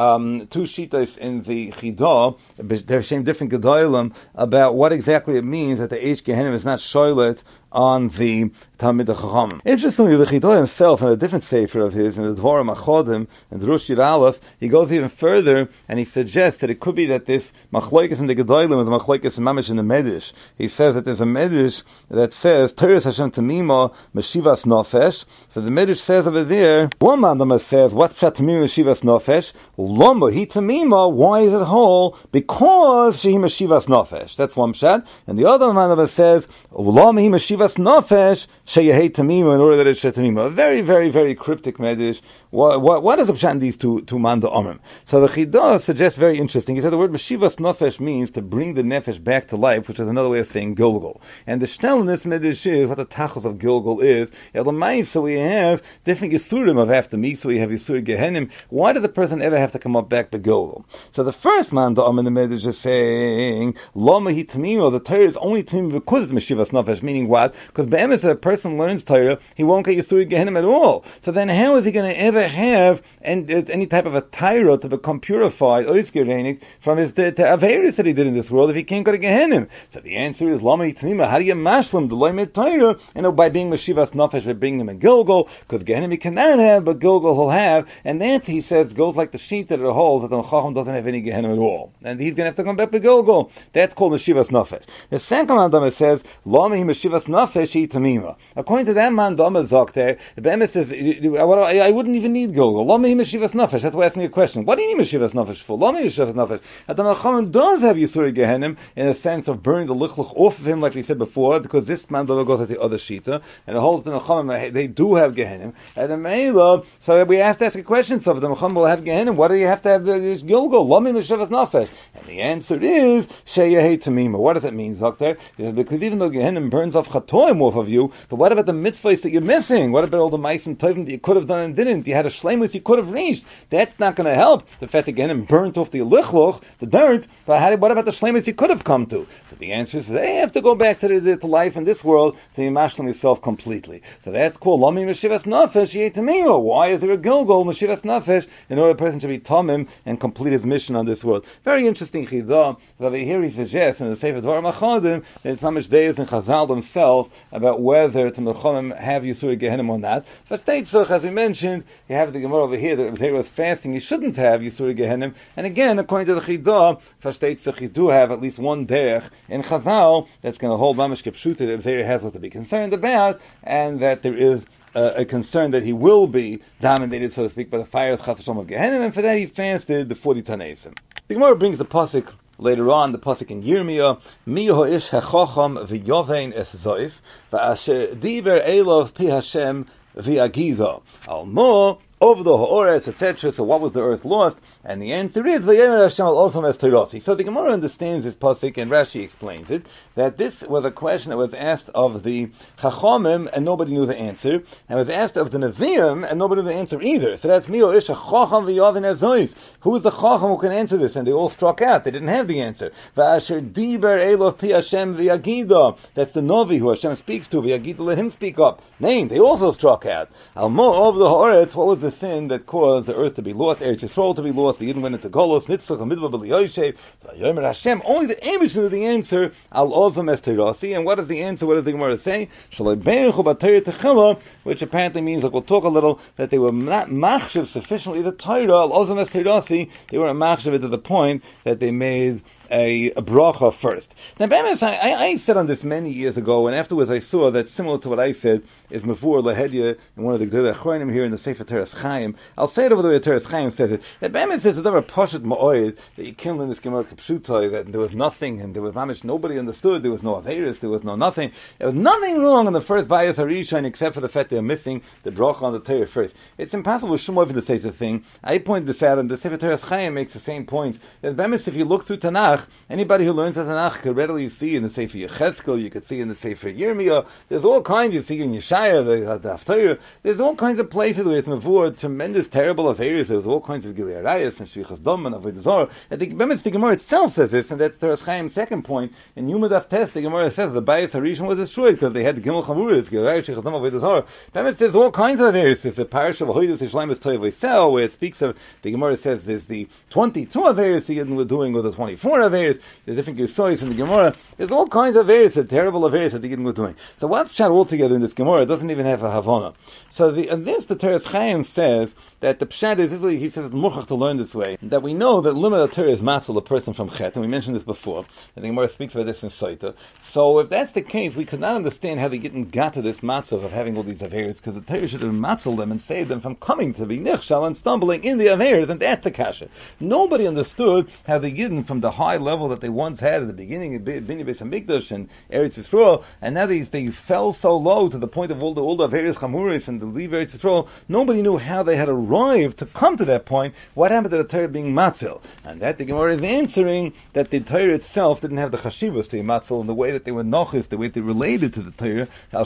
Speaker 2: Chidah. They're shame different gedolim about what exactly it means that the Eish Gehenim is not shoylet on the Talmid Chacham. Interestingly, the Chidah himself, in a different sefer of his, in the Dvorim Achodim, and Rosh Yir Aleph, he goes even further, and he suggests that it could be that this Machlokes in the Gedolim is the Machlokes in Mamish in the Medrash. He says that there's a Medrash that says, Teres Hashem Tamima, Meshivas Nofesh. So the Medrash says over there, one Mandama says, what's Pshat Tamima Meshivas Nofesh? Lomba, he Tamima, why is it whole? Because she Meshivas Nofesh. That's one Pshat. And the other Mandama says, Lomba, he Meshivas Nofesh, Sheyehei Tamima, in order that it's Tamima. A very, very, very cryptic Medrash. What is the Pshat in these two Manda Omrim? So the Chidah suggests very interesting. He said the word Meshivas Nofesh means to bring the Nefesh back to life, which is another way of saying Gilgul. And the Shtel in this Medrash is what the Tachos of Gilgul is. So we have different Yisurim of after me, so we have Yisur Gehenim. Why did the person ever have to come up back to Gilgul? So the first Manda Omrim in the Medrash is saying, Lama Hi Tamima, the Torah is only Tamima because it's Meshivas Nofesh, meaning what? Because be'emes, if a person learns Torah, he won't get Yisur Gehenim at all. So then how is he going to ever have any type of a Torah to become purified, from his Averis that he did in this world if he can't go to Gehenim? So the answer is, Lama Yitanima, how do you mashlim the Loimet Torah? And by being Meshivas Nofesh, by bringing him a Gilgul, because Gehenim he cannot have, but Gilgul he'll have. And that, he says, goes like the sheet that it holds, that the Chacham doesn't have any Gehenim at all. And he's going to have to come back to Gilgul. That's called Meshivas Nofesh. The second Mandama says, Lama Hi Meshivas Nofesh Hi Tamima. According to that Mandama Zokter, the Be'emes says, I wouldn't even need Gilgul. Lama Hi Meshivas Nofesh. That's why I asked me a question. What do you need Meshivas Nofesh for? Lama Hi Meshivas Nofesh. The Chacham does have Yisur Gehenim in a sense of burning the lichluch off of him, like we said before, because this Mandama goes at the other Shita, and it holds the Chacham, they do have Gehenim. And the Meila, so we have to ask a question, so if the Chacham will have Gehenim, what do you have to have Gilgul? Lama Hi Meshivas Nofesh. And the answer is, Sheyehei Tamima. What does it mean, Zokter? Because even though Gehenim burns off Chatoim off of you, but what about the mitzvahs that you're missing? What about all the Ma'asim Tovim that you could have done and didn't? You had a shleimus you could have reached. That's not going to help. The fact that Gehenim burnt off the lichloch, the dirt, but what about the shleimus you could have come to? But the answer is they have to go back to life in this world to imashlim yourself completely. So that's called Lami Meshivas Nafesh Yetamima. Why is there a Gilgul Meshivas Nafesh in order the person should be Tomim and complete his mission on this world? Very interesting Chidah. So over here he suggests in the Sefer Dvarim Achodim that it's mamish deis and Chazal themselves about whether whether to Melchomim have Yisur Gehenim or not. V'Shteitzach, as we mentioned, you have the Gemara over here that if there was fasting, you shouldn't have Yisur Gehenim. And again, according to the Chidah, V'Shteitzach, you do have at least one derech in Chazal that's going to hold Mamash Kepshuta that if there has what to be concerned about, and that there is a concern that he will be dominated, so to speak, by the fire of Chas V'Shalom of Gehenim, and for that he fasted the 40 Tanesim. The Gemara brings the pasuk later on, the pasuk in Yirmiyah, Mi ho'ish hachacham v'yovein es zois, v'asher diber elov pi Hashem v'agido. Almo, over the ha'oretz, etc. So what was the earth lost? And the answer is V'yemer Hashem al osam es teirasi. So the Gemara understands this pasuk, and Rashi explains it, that this was a question that was asked of the Chachamim, and nobody knew the answer, and was asked of the Nevi'im, and nobody knew the answer either. So that's Mio Ish Chacham v'Yavin Ezois. Who is the Chacham who can answer this? And they all struck out. They didn't have the answer. V'asher diber elov pi Hashem v'Yagida. That's the Novi who Hashem speaks to. V'Yagida, let him speak up. Name. They also struck out. Almo over the ha'oretz. What was the sin that caused the earth to be lost, Eretz Yisrael to be lost? The Yidden went into Golos, Nitzchak, Midbar B'Liyoshev, V'yomer Hashem. Only the Amish knew the answer. Al Ozam Es Teirasi. And what is the answer? What does the Gemara say? Shaloi Berechu B'Torah Techila, which apparently means, like we'll talk a little, that they were not machshav sufficiently the Torah. Al Ozam Es Teirasi. They weren't machshav it to the point that they made a bracha first. Now, I said on this many years ago, and afterwards I saw that similar to what I said is Mavur Lahedya in one of the Gedolei Achronim here in the Sefer Teres Chaim. I'll say it over the way Teres Chaim says it. That Be'emes says whatever Poshet Ma'oid that you killed in this Gemara Kipshutai, that there was nothing, and there was mamish nobody understood, there was no Averis, there was no nothing. There was nothing wrong in the first Bayas Harishan except for the fact they're missing the bracha on the Torah first. It's impossible Shumov to say such a thing. I pointed this out, and the Sefer Teres Chaim makes the same points. That Be'emes, if you look through Tanakh, anybody who learns Tanakh could readily see in the Sefer Yechezkel, you could see in the Sefer Yirmiyah, there's all kinds, you see in Yeshaya, the Haftarah, there's all kinds of places where it's mavur, tremendous, terrible affairs, there's all kinds of Gilei Arayos and Shvichas Dom and Avodah Zarah. And the Gemara itself says this, and that's Teres Chaim's second point. In Yuma Daf Tes, the Gemara says the Bayis Harishon was destroyed because they had the Gimel Chamuris, Gilei Arayos, Shvichas Dom, Avodah Zarah. There's all kinds of affairs. There's a parish of Ahoydas Yishleim Toy V'Sel, where it speaks of, the Gemara says there's the 22 affairs the Yidden were doing, or the 24 affairs, there's different Yersois in the Gemara. There's all kinds of affairs, terrible affairs that the Yidden were doing. So what's shot all together in this Gemara? It doesn't even have a Havana. So the Teres Chaim says that the pshat is this way. He says it's muchach to learn this way, that we know that limud Torah is matzal a person from chet, and we mentioned this before. I think Gemara speaks about this in Saita. So if that's the case, we could not understand how they got to this matzal of having all these averes, because the Torah should have matzal them and saved them from coming to be nichshal and stumbling in the averes, and that's the kasha. Nobody understood how the Yidden from the high level that they once had at the beginning of Binyan Beis Hamikdash and Eretz Yisrael, and now they fell so low to the point of all the averes chamuris and the leave Eretz Yisrael. Nobody knew how they had arrived to come to that point. What happened to the Torah being matzil? And that the Gemara is answering that the Torah itself didn't have the chashivas to be matzil in the way that they were nochis, the way they related to the Torah.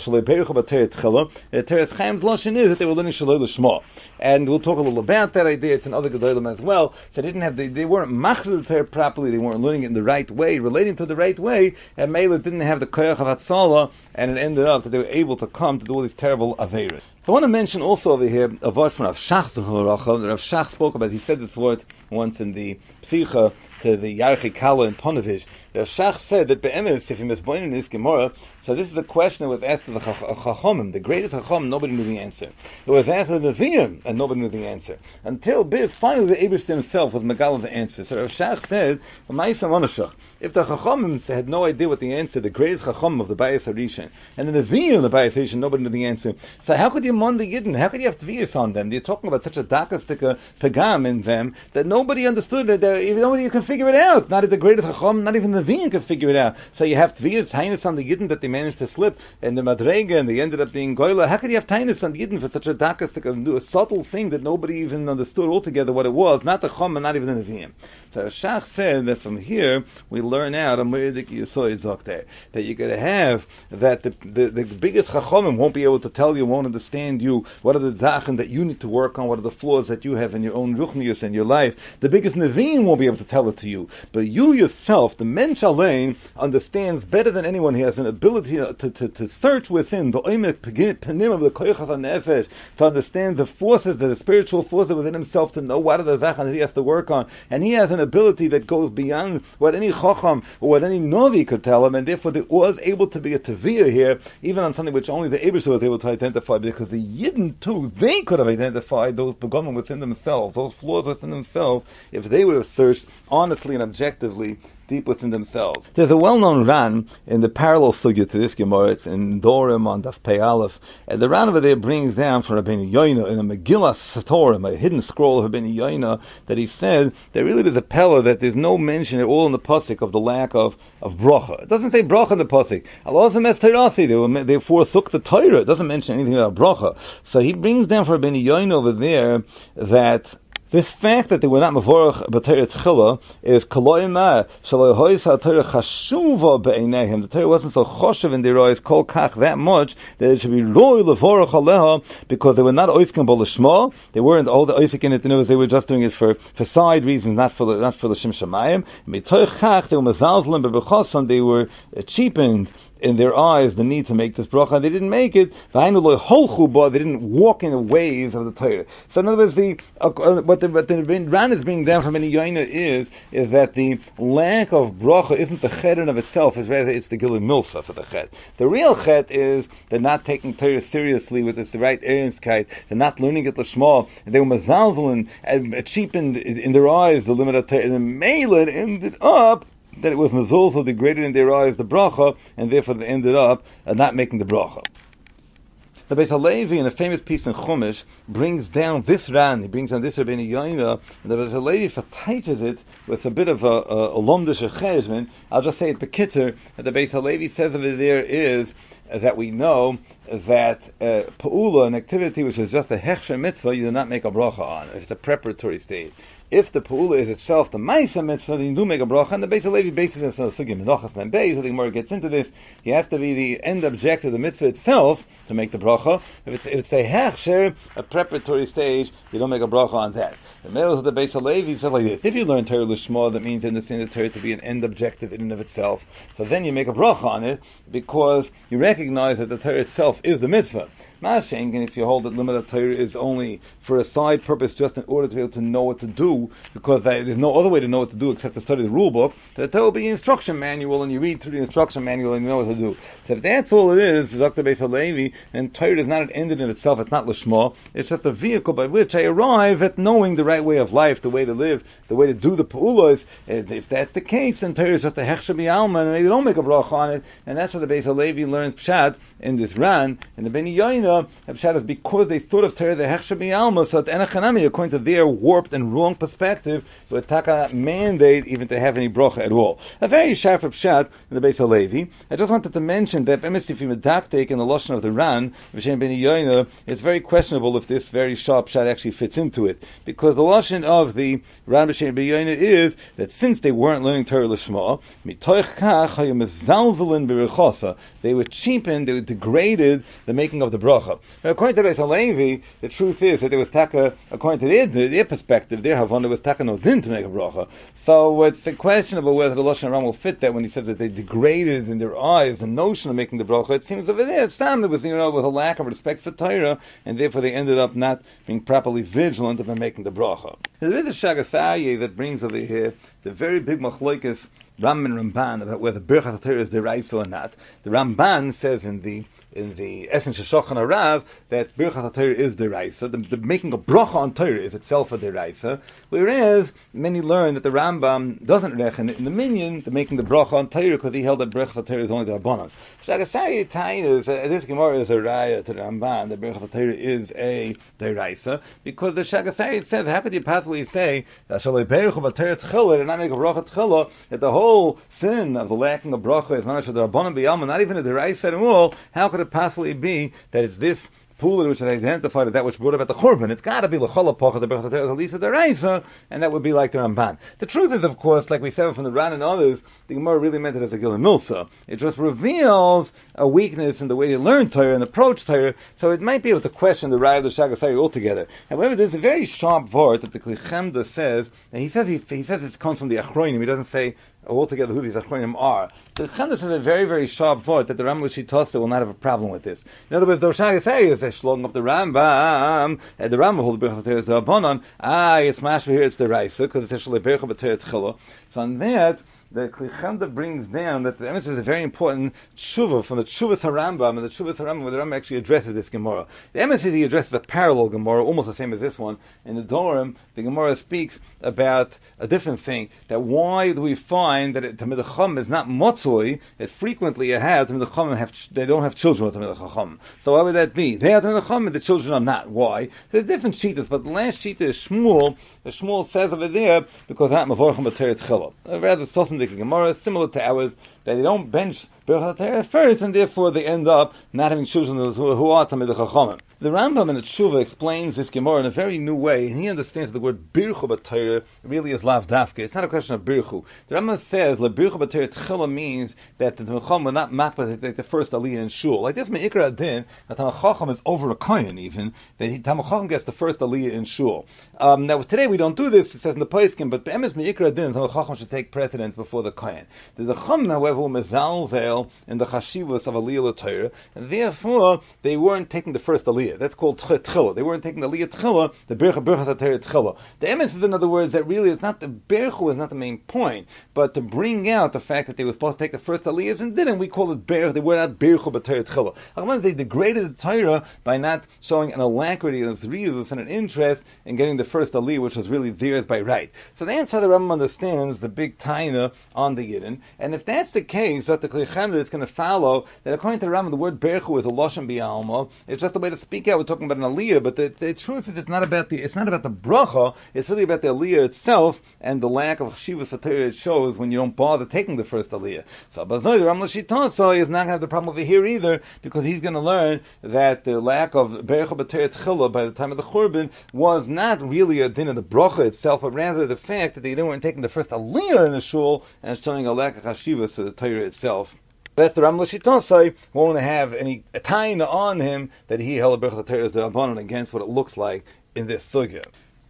Speaker 2: The Teres Chaim's lashon is that they were learning shaloi l'shma, and we'll talk a little about that idea. It's in other gedolim as well. So they weren't machzor the Torah properly. They weren't learning it in the right way, relating to the right way, and Mela didn't have the koyach of Hatzalah, and it ended up that they were able to come to do all these terrible averas. I want to mention also over here a word from Rav Shach Zuchel that Rav Shach spoke about. He said this word once in the Psicha to the Yarchi Kala in Ponevezh. Rav Shach said that be'emes, if he misboin in this Gemara, so this is a question that was asked to the Chachomim, the greatest Chachom, nobody knew the answer. It was asked to the Nevi'im, and nobody knew the answer. Until finally the Eibishter himself was Megal of the answer. So Rav Shach said, if the Chachomim had no idea what the answer, the greatest Chachom of the Bayis Harishan, and the Nevi'im of the Bayis Harishan, nobody knew the answer. So how could you mon the Yidden? How could you have Tviyas on them? You're talking about such a dakastika pagam in them that nobody understood it, even nobody can figure it out. Not the greatest Chachom, not even the Nevi'im can figure it out. So you have Tviyas, Tainus on the Yidden that they managed to slip, and the Madrega, and they ended up being Goyla. How could you have Tainus on the Yidden for such a dakastika, a subtle thing that nobody even understood altogether what it was? Not the Chom and not even the Nevi'im. So Shach said that from here we learn out that you're going to have that the biggest Chachomim won't be able to tell you, won't understand understand you, what are the zachen that you need to work on, what are the flaws that you have in your own ruchnius in your life. The biggest Nevi'im won't be able to tell it to you. But you yourself, the Mensch Alein, understands better than anyone. He has an ability to search within the oimek panim of the koychas hanefesh, to understand the forces, the spiritual forces within himself, to know what are the zachen that he has to work on. And he has an ability that goes beyond what any chacham or what any novi could tell him, and therefore there was able to be a teviyah here, even on something which only the Eibusha was able to identify, because the Yidden too, they could have identified those begonim within themselves, those flaws within themselves, if they would have searched honestly and objectively deep within themselves. There's a well-known Ran in the parallel sugya to this Gemara. It's in Dorim on Daf Pei Aleph. And the Ran over there brings down from Rabbeinu Yoina in a Megillah Satorim, a hidden scroll of Rabbeinu Yoina, that he said that really there's a pella that there's no mention at all in the pasuk of the lack of bracha. It doesn't say bracha in the pasuk. Allah Zemes Teirasi, they forsook the Torah. It doesn't mention anything about bracha. So he brings down from Rabbeinu Yoina over there that this fact that they were not mavorach b'Torah tchila is koloyma shaloy ha'Torah chashuva be'einehim. The Torah wasn't so choshev in their eyes kol kach that much that it should be roy levorach aleha, because they were not oiskim b'lishma. They weren't all the oisik in it. They were just doing it for side reasons, not for the shem shamayim. Mitoich chach they were mazalzlim b'bechasan. They were cheapened in their eyes the need to make this bracha, and they didn't make it. They didn't walk in the ways of the Torah. So in other words, what the Ran is bringing down from any Yaina is that the lack of bracha isn't the chet in of itself, it's rather it's the gilui milsa for the chet. The real chet is they're not taking Torah seriously with its right erinskite, they're not learning it l'shma, they were mazalzalin and cheapened in their eyes the limit of Torah, and Meilan ended up that it was mazul, so degraded in their eyes the bracha, and therefore they ended up not making the bracha. The Beis Halevi, in a famous piece in Chumash, brings down this Ran. He brings down this Rabbeinu Yoina, and the Beis Halevi verteiches it with a bit of a lomdische cheshbon. I'll just say it bekitzer. The Beis Halevi says over there is that we know that pa'ula, an activity which is just a hechsher mitzvah, you do not make a bracha on. It's a preparatory stage. If the pa'ula is itself the ma'isa mitzvah, then you do make a bracha. And the Beis Halevi bases this on a sugya menachas men beis. I think Gemara gets into this. He has to be the end objective of the mitzvah itself to make the bracha. If it's a hechsher, a preparatory stage, you don't make a bracha on that. The middle of the Beis Halevi says like this: if you learn Torah l'shma, that means you understand the Torah to be an end objective in and of itself. So then you make a bracha on it because you recognize that the Torah itself is the mitzvah. And if you hold that limit of Torah is only for a side purpose, just in order to be able to know what to do, because there's no other way to know what to do except to study the rule book, the Torah will be an instruction manual, and you read through the instruction manual and you know what to do. So if that's all it is, Dr. Beis Halevi, then Torah is not an end in itself, it's not Lishma, it's just a vehicle by which I arrive at knowing the right way of life, the way to live, the way to do the Pa'ulas. If that's the case, then Torah is just a Hechsher B'Alma, and they don't make a bracha on it, and that's what the Beis Halevi learns Pshat in this Ran, in the Beni Yoina. Pshat is because they thought of Torah the Hechsher B'Alma, so that Enochanami, according to their warped and wrong perspective, would taka mandate even to have any bracha at all. A very sharp Pshat in the Beis Halevi. I just wanted to mention that if you medaktek in the lashon of the Ran, V'shem Beni Yoina, it's very questionable if this very sharp Pshat actually fits into it, because the lashon of the Ran V'shem Beni Yoina is that since they weren't learning Torah l'shma, mitoich kach hayu mezalzelin b'rechosa, they were cheapened, they were degraded the making of the bracha. Now, according to Beis Halevi, the truth is that there was taka, according to their perspective, their havana was taka no din to make a bracha. So it's questionable whether the Lashon Ram will fit that when he says that they degraded in their eyes the notion of making the bracha. It seems over there, it's time there was, with a lack of respect for Torah, and therefore they ended up not being properly vigilant about making the bracha. There is a Shagas Aryeh that brings over here the very big machlokes Ram and Ramban about whether Birchas Torah is deraisa or not. The Ramban says in the Essence of Shulchan Arav that Birchas Torah is deraisa. The making a bracha on Torah is itself a deraisa. Whereas many learn that the Rambam doesn't reckon in the minyan the making the bracha on Torah because he held that Birchas Torah is only the Rabbanon. Shagas Aryeh Tainus, this Gemara is a raya to the Ramban that Birchas Torah is a deraisa, because the Shagas Aryeh says, how could you possibly say that Shalei Beruch of Torah Tchila and not make a bracha Tchila, that the whole sin of the lacking of bracha is not the Rabbanon B'Yalma, not even a deraisa at all? How could it possibly be that it's this Pula, which is identified as that which brought about the Churban. It's got to be L'chol HaPachas, the Berachas HaTorah, Lisa Deraisa, and that would be like the Ramban. The truth is, of course, like we said from the Ran and others, the Gemara really meant it as a Gila Milsa. It just reveals a weakness in the way they learn Torah and approach Torah, so it might be able to question the Rai of the Shagasari altogether. However, there's a very sharp word that the Kli Chemda says, and he says it comes from the Achronim. He doesn't say altogether who these Achronim are. The Chemda says a very, very sharp word that the Rambam Shitasa will not have a problem with this. In other words, the Shagasari is slowing up the Rambam, and the Rambam holds the Berachas HaTorah the Abonon. It's mashma here, it's the Raisa, because it's actually Berachas HaTorah Tchila. So on that, the Kli Chemda brings down that the emphasis is a very important tshuva from the Tshuvas HaRambam, and the Tshuvas HaRambam where the Rambam actually addresses this Gemara. The emphasis he addresses a parallel Gemara, almost the same as this one. In the Dorim, the Gemara speaks about a different thing, that why do we find that Talmidei Chacham is not motzoi, that frequently you have Talmidei Chacham they don't have children with Talmidei Chacham. So why would that be? They have Talmidei Chacham and the children are not. Why? There's different shitas, but the last shita is Shmuel. The Shmuel says over there, because not Mavorchim B'Torah Tchila. A rather Sosandik Gemara, similar to ours, that they don't bench Berachas HaTorah first, and therefore they end up not having children who are Talmidei Chachamim. The Rambam in the Tshuva explains this Gemara in a very new way, and he understands that the word Birchu B'Torah really is lav dafke. It's not a question of Birchu. The Rambam says, Le Birchu B'Torah Tchila means that the Talmidei Chacham will not makbah take the first aliyah in shul. Like this, Me'ikra Adin, that Talmidei Chacham is over a kohen even, that Talmidei Chacham gets the first aliyah in shul. Now today we don't do this, it says in the Paiskim, but Be'emes Me'ikra Adin, Talmidei Chacham should take precedence before the kohen. The Chacham, however, will mezalzel in the chashivas of aliyah l'Torah, and therefore they weren't taking the first aliyah. That's called tchila. They weren't taking the aliyah tchila, the berachas HaTorah tchila. The emes is, in other words, that really it's not the berachah is not the main point, but to bring out the fact that they were supposed to take the first aliyahs and didn't. We call it berach. They were not berachah but Torah tchila. They degraded the Torah by not showing an alacrity and a zrius and an interest in getting the first aliyah, which was really theirs by right. So that's how the Rambam understands the big taina on the Yidden. And if that's the case, that the Kli Chemda is going to follow that according to the Rambam, the word berchu is a lashon bi'alma. It's just a way to speak out. We're talking about an aliyah, but the truth is it's not about the bracha. It's really about the aliyah itself and the lack of chshivas HaTorah it shows when you don't bother taking the first aliyah. So Bazoi, the Rambam Shitasa is not going to have the problem over here either, because he's going to learn that the lack of berchu b'Torah tchila by the time of the Churban was not really a din of the bracha itself, but rather the fact that they weren't taking the first aliyah in the shul and showing a lack of chshivas to the Torah itself. That's the Rambam Shitosai won't have any taina on him that he held a berachas HaTorah d'Rabbanan against what it looks like in this sugya.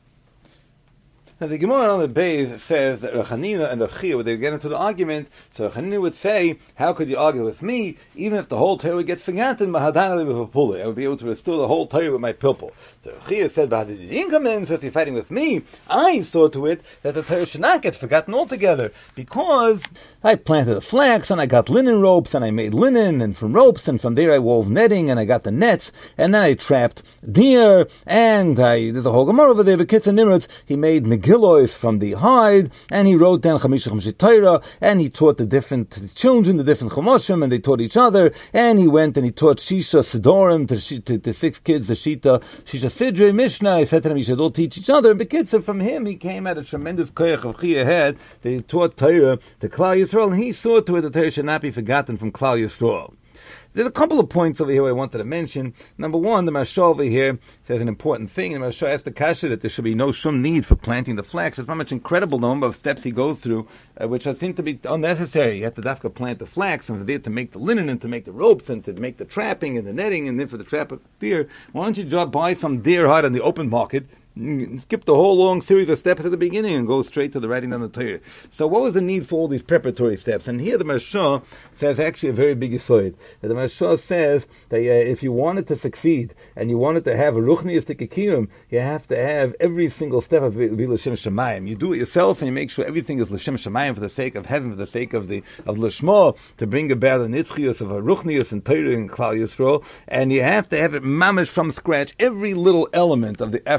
Speaker 2: Now the Gemara on the Beis says that Rechanina and Rechia, when they get into the argument, so Rechanina would say, how could you argue with me, even if the whole Torah gets forgotten, I would be able to restore the whole Torah with my pilpul. So Rechia said, since you're fighting with me, I saw to it that the Torah should not get forgotten altogether, because I planted the flax, and I got linen ropes, and I made linen, and from ropes, and from there I wove netting, and I got the nets, and then I trapped deer, and there's a whole Gemara over there, Bekitz and Nimrod, he made Megillos from the hide, and he wrote down Chamisha Chumshei Torah, and he taught the different children, the different Chumoshim, and they taught each other, and he went and he taught Shisha Sidorim to 6 kids, the Shisha Sidrei Mishnah. He said to them, you should all teach each other, and Bekitz, from him he came at a tremendous koyach of Chiyah head, that he taught Torah to Klal Yisrael, and he saw to it that Torah should not be forgotten from Klal Yisrael. There's a couple of points over here I wanted to mention. Number one, the Mashal over here says an important thing. The Mashal asked the Kasha that there should be no shum need for planting the flax. There's not much incredible number of steps he goes through, which I think to be unnecessary. You have to dafka plant the flax, and for there to make the linen, and to make the ropes, and to make the trapping, and the netting, and then for the trap of deer. Why don't you just buy some deer hide on the open market, skip the whole long series of steps at the beginning and go straight to the writing down the Torah. So what was the need for all these preparatory steps? And here the Mashal says actually a very big yisoid. The Mashal says that if you wanted to succeed and you wanted to have a ruchnius tikikiyum, you have to have every single step of it be l'shem shamayim. You do it yourself and you make sure everything is l'shem shamayim for the sake of heaven, for the sake of l'shmo, to bring about the nitzchius of a ruchnius and Torah in Klal Yisrael. And you have to have it mamish from scratch. Every little element of the efforts have to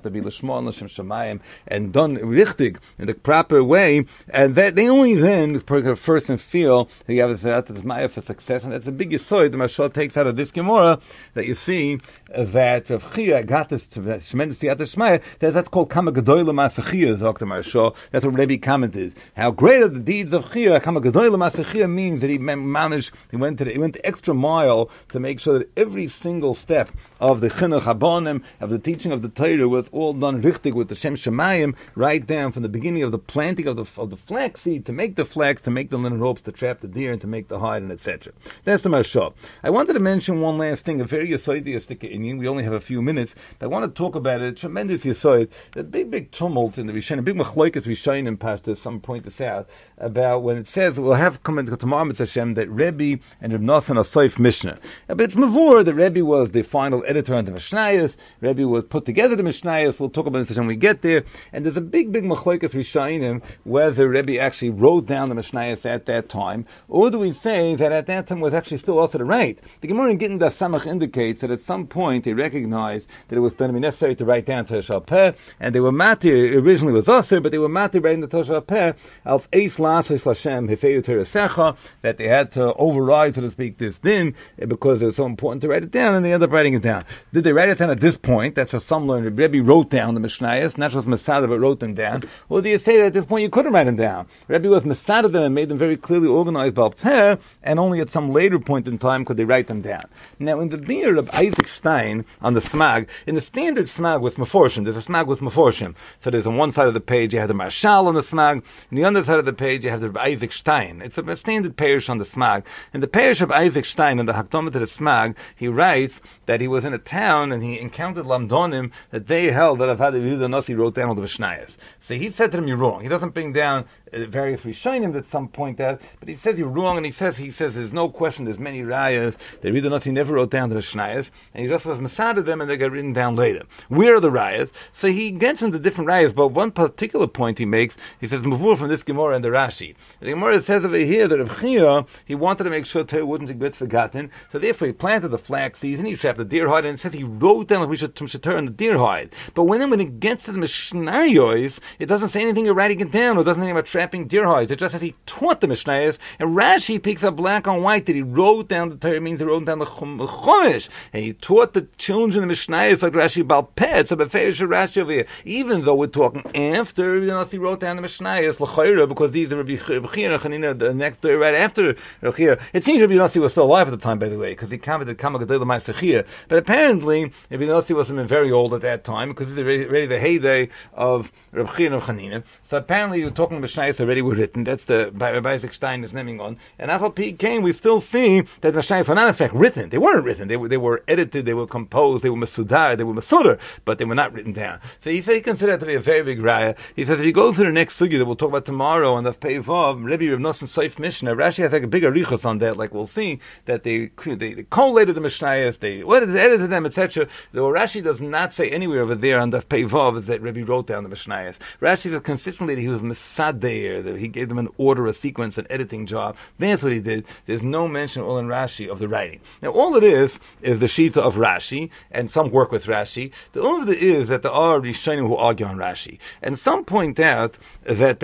Speaker 2: to be l'shma and l'shem shamayim and done richtig in the proper way, and that they only then first and feel that you have this maya for success, and that's a big yisoid the Mashal takes out of this Gemara, that you see that Rav Chia got this tremendous Siyata Shmaya, that's called Kama Gedoyle Masachia, Dr. Marshal. That's what Rebbe commented. How great are the deeds of Chia. Kama Gedoyle Masachia means that he went the extra mile to make sure that every single step of the Chinuch Habonim, of the teaching of the Torah, was all done richtig with the Shem Shemayim, right down from the beginning of the planting of the flax seed, to make the flax, to make the linen ropes, to trap the deer, and to make the hide, and etc. That's the Marshal. I wanted to mention one last thing, a very Yesodiistic Indian. We only have a few minutes, but I want to talk about it. Tremendous Yesoid, a big tumult in the Rishonim, big machloikas Rishonim Pashta. Some point this out about when it says we'll have come into tomorrow Mitzvah Hashem that Rebbe and Reb Nosson are Soif Mishnah. But it's mavur that Rebbe was the final editor on the Mishnayos. Rebbe was put together the Mishnayos. We'll talk about this when we get there. And there's a big machloikas Rishonim whether Rebbe actually wrote down the Mishnayos at that time, or do we say that at that time was actually still also to write? The Gemara in Gittin Das Samach indicates that at some point they recognized that it was going to be necessary to write down Torah Shal Peh, and they were matir, originally was Aser, but they were matir writing the Torah Shal Peh, als Eis Lasos Lashem Hefeu Torah Secha, that they had to override, so to speak, this din, because it was so important to write it down, and they ended up writing it down. Did they write it down at this point? That's how some learned. Rebbe wrote down the Mishnayos, not just Masada, but wrote them down. Or do you say that at this point you couldn't write them down? Rebbe was Masada them and made them very clearly organized by Peh, and only at some later point in time could they write them down. Now, in the beer of Isaac Stein on the Smag, in the standard Smag with Meforshim, there's a Smag with Meforshim. So there's on one side of the page you have the Marshal on the Smag, and the other side of the page you have the Isaac Stein. It's a standard parish on the Smag. In the parish of Isaac Stein, in the Hakdamah to the Smag, he writes that he was in a town and he encountered Lamdonim that they held that Avad Yehuda Nasi wrote down all the Mishnayos. So he said to them, "You're wrong." He doesn't bring down various Rishonim that some point out, but he says you're wrong, and he says there's no question, there's many rayas that Yehuda Nasi never wrote down the Mishnayos, and he just was masada them and they got written down later. Where are the rayas? So he gets into different rayas, but one particular point he makes, he says mavur from this Gemara and the Rashi. The Gemara says over here that Rav Chia, he wanted to make sure Torah wouldn't get forgotten, so therefore he planted the flax seeds and he trapped the deer hide, and it says he wrote down like we should turn the deer hide. But when it gets to the Mishnayos, it doesn't say anything of writing it down, or doesn't say anything about trapping deer hides. It just says he taught the Mishnayos, and Rashi picks up black on white that he wrote down the Torah, means he wrote down the Chumash, and he taught the children the Mishnayos like Rashi Balpet. So Beferish Rashi over here, even though we're talking after he wrote down the Mishnayos l'chayra, because these are Rabbi Chia and Chanina, the next day right after Rabbi Chia. It seems Rabbi Yossi was still alive at the time, by the way, because he commented Kama Gedol Ma'asechia. But apparently Rabbi Yossi wasn't very old at that time, because it's already the heyday of Rabbi Chia and Chanina. So apparently you're talking Mishnayos already were written. That's the Rabbi Isaac Stein is naming on. And Afal Pi came, we still see that Mishnayos were not in fact written. They weren't written. They were edited. They were composed. They were masudar. They were masudar, but they were not written down. So he said he considered that to be a very big raya. He says if you go through the next sugya that we'll talk about tomorrow on the Peivav, Rebbe Rav Nosson Soif Mishnah, Rashi has like a bigger arichos on that. Like we'll see that they collated the Mishnayos, they edited them, etc. Though Rashi does not say anywhere over there on the Peivav is that Rebbe wrote down the Mishnayos. Rashi says consistently that he was misadeir, that he gave them an order, a sequence, an editing job. That's what he did. There's no mention all in Rashi of the writing. Now all it is the Shita of Rashi, and some work with Rashi. The only of it is that there are Rishonim who argue on Rashi. And some point out that the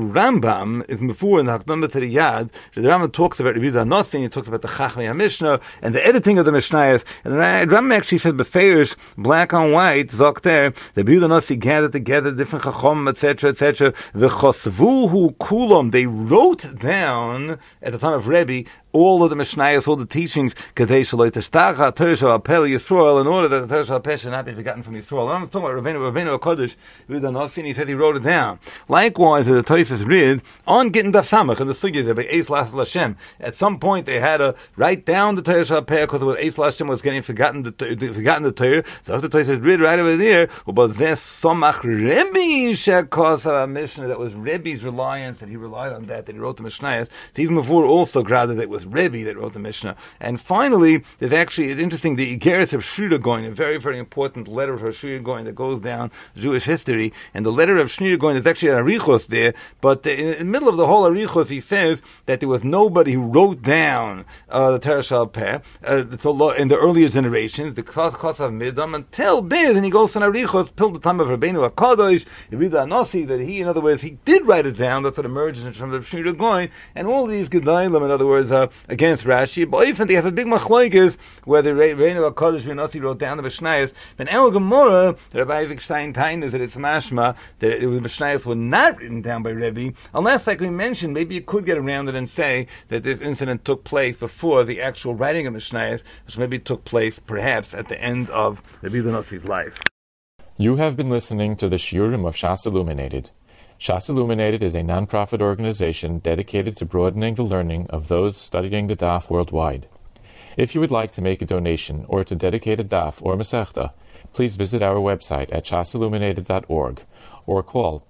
Speaker 2: Rambam is before in the Hakdamah to the Yad, the Rambam talks about Rebbe Yehuda Nasi, he talks about the Chachmei HaMishnah, and the editing of the Mishnayos, and the Rambam actually says, Beferish, black on white, Zokter, the Rebbe Yehuda Nasi gathered together different Chachom, etc., etc., V'chosvuhu kulam, they wrote down, at the time of Rebbe, all of the Mishnayos, all the teachings, Kadei Shaloi Teshtacha, Torah Shal Peh Yisrael, in order that the Torah Shal Peh should not be forgotten from Yisrael. And I'm talking about Rabbeinu HaKodesh, Yehuda Nasi, and he says he wrote it down. Likewise, the Tosfos read on Gittin Daf Samach in the Sugya that by Eis Las Lashem. At some point, they had to write down the Torah Shal Peh because Eis Lashem was getting forgotten the Torah. So the Tosfos read right over there, Ubazeh Somach Rebbe Shekos Mishnah. That was Rebbe's reliance, that he relied on that he wrote the Mishnayos. So he's before also graded that it was was Rebbe that wrote the Mishnah. And finally, there's actually, it's interesting, the Igeres of Shrira Goin, a very, very important letter of Shrira Goin that goes down Jewish history. And the letter of Shrira Goin, there's actually an Arichos there, but in the middle of the whole Arichos, he says that there was nobody who wrote down the Torah Shal Peh in the earlier generations, the Kos of Midam, until Biz, and he goes on Arichos, till the time of Rabbeinu HaKadosh, you read the Anasi, that he, in other words, he did write it down. That's what emerges in terms of Shnira Goin, and all these Gedalim, in other words, against Rashi. But even they have a big machlokes whether Rabbeinu HaKadosh and Anasi wrote down the Mishnayos. But El Gemara, the Rabbi Isaac Stein is that it's mashma that the Mishnayos were not written down by Rebbe, unless, like we mentioned, maybe you could get around it and say that this incident took place before the actual writing of Mishnayos, which maybe took place perhaps at the end of Rabbi Nasi's life.
Speaker 1: You have been listening to the Shiurim of Shas Illuminated. Shas Illuminated is a non-profit organization dedicated to broadening the learning of those studying the Daf worldwide. If you would like to make a donation or to dedicate a Daf or Masechta, please visit our website at shasilluminated.org or call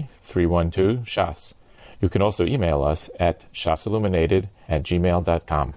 Speaker 1: 203-312-SHAS. You can also email us at shasilluminated@gmail.com.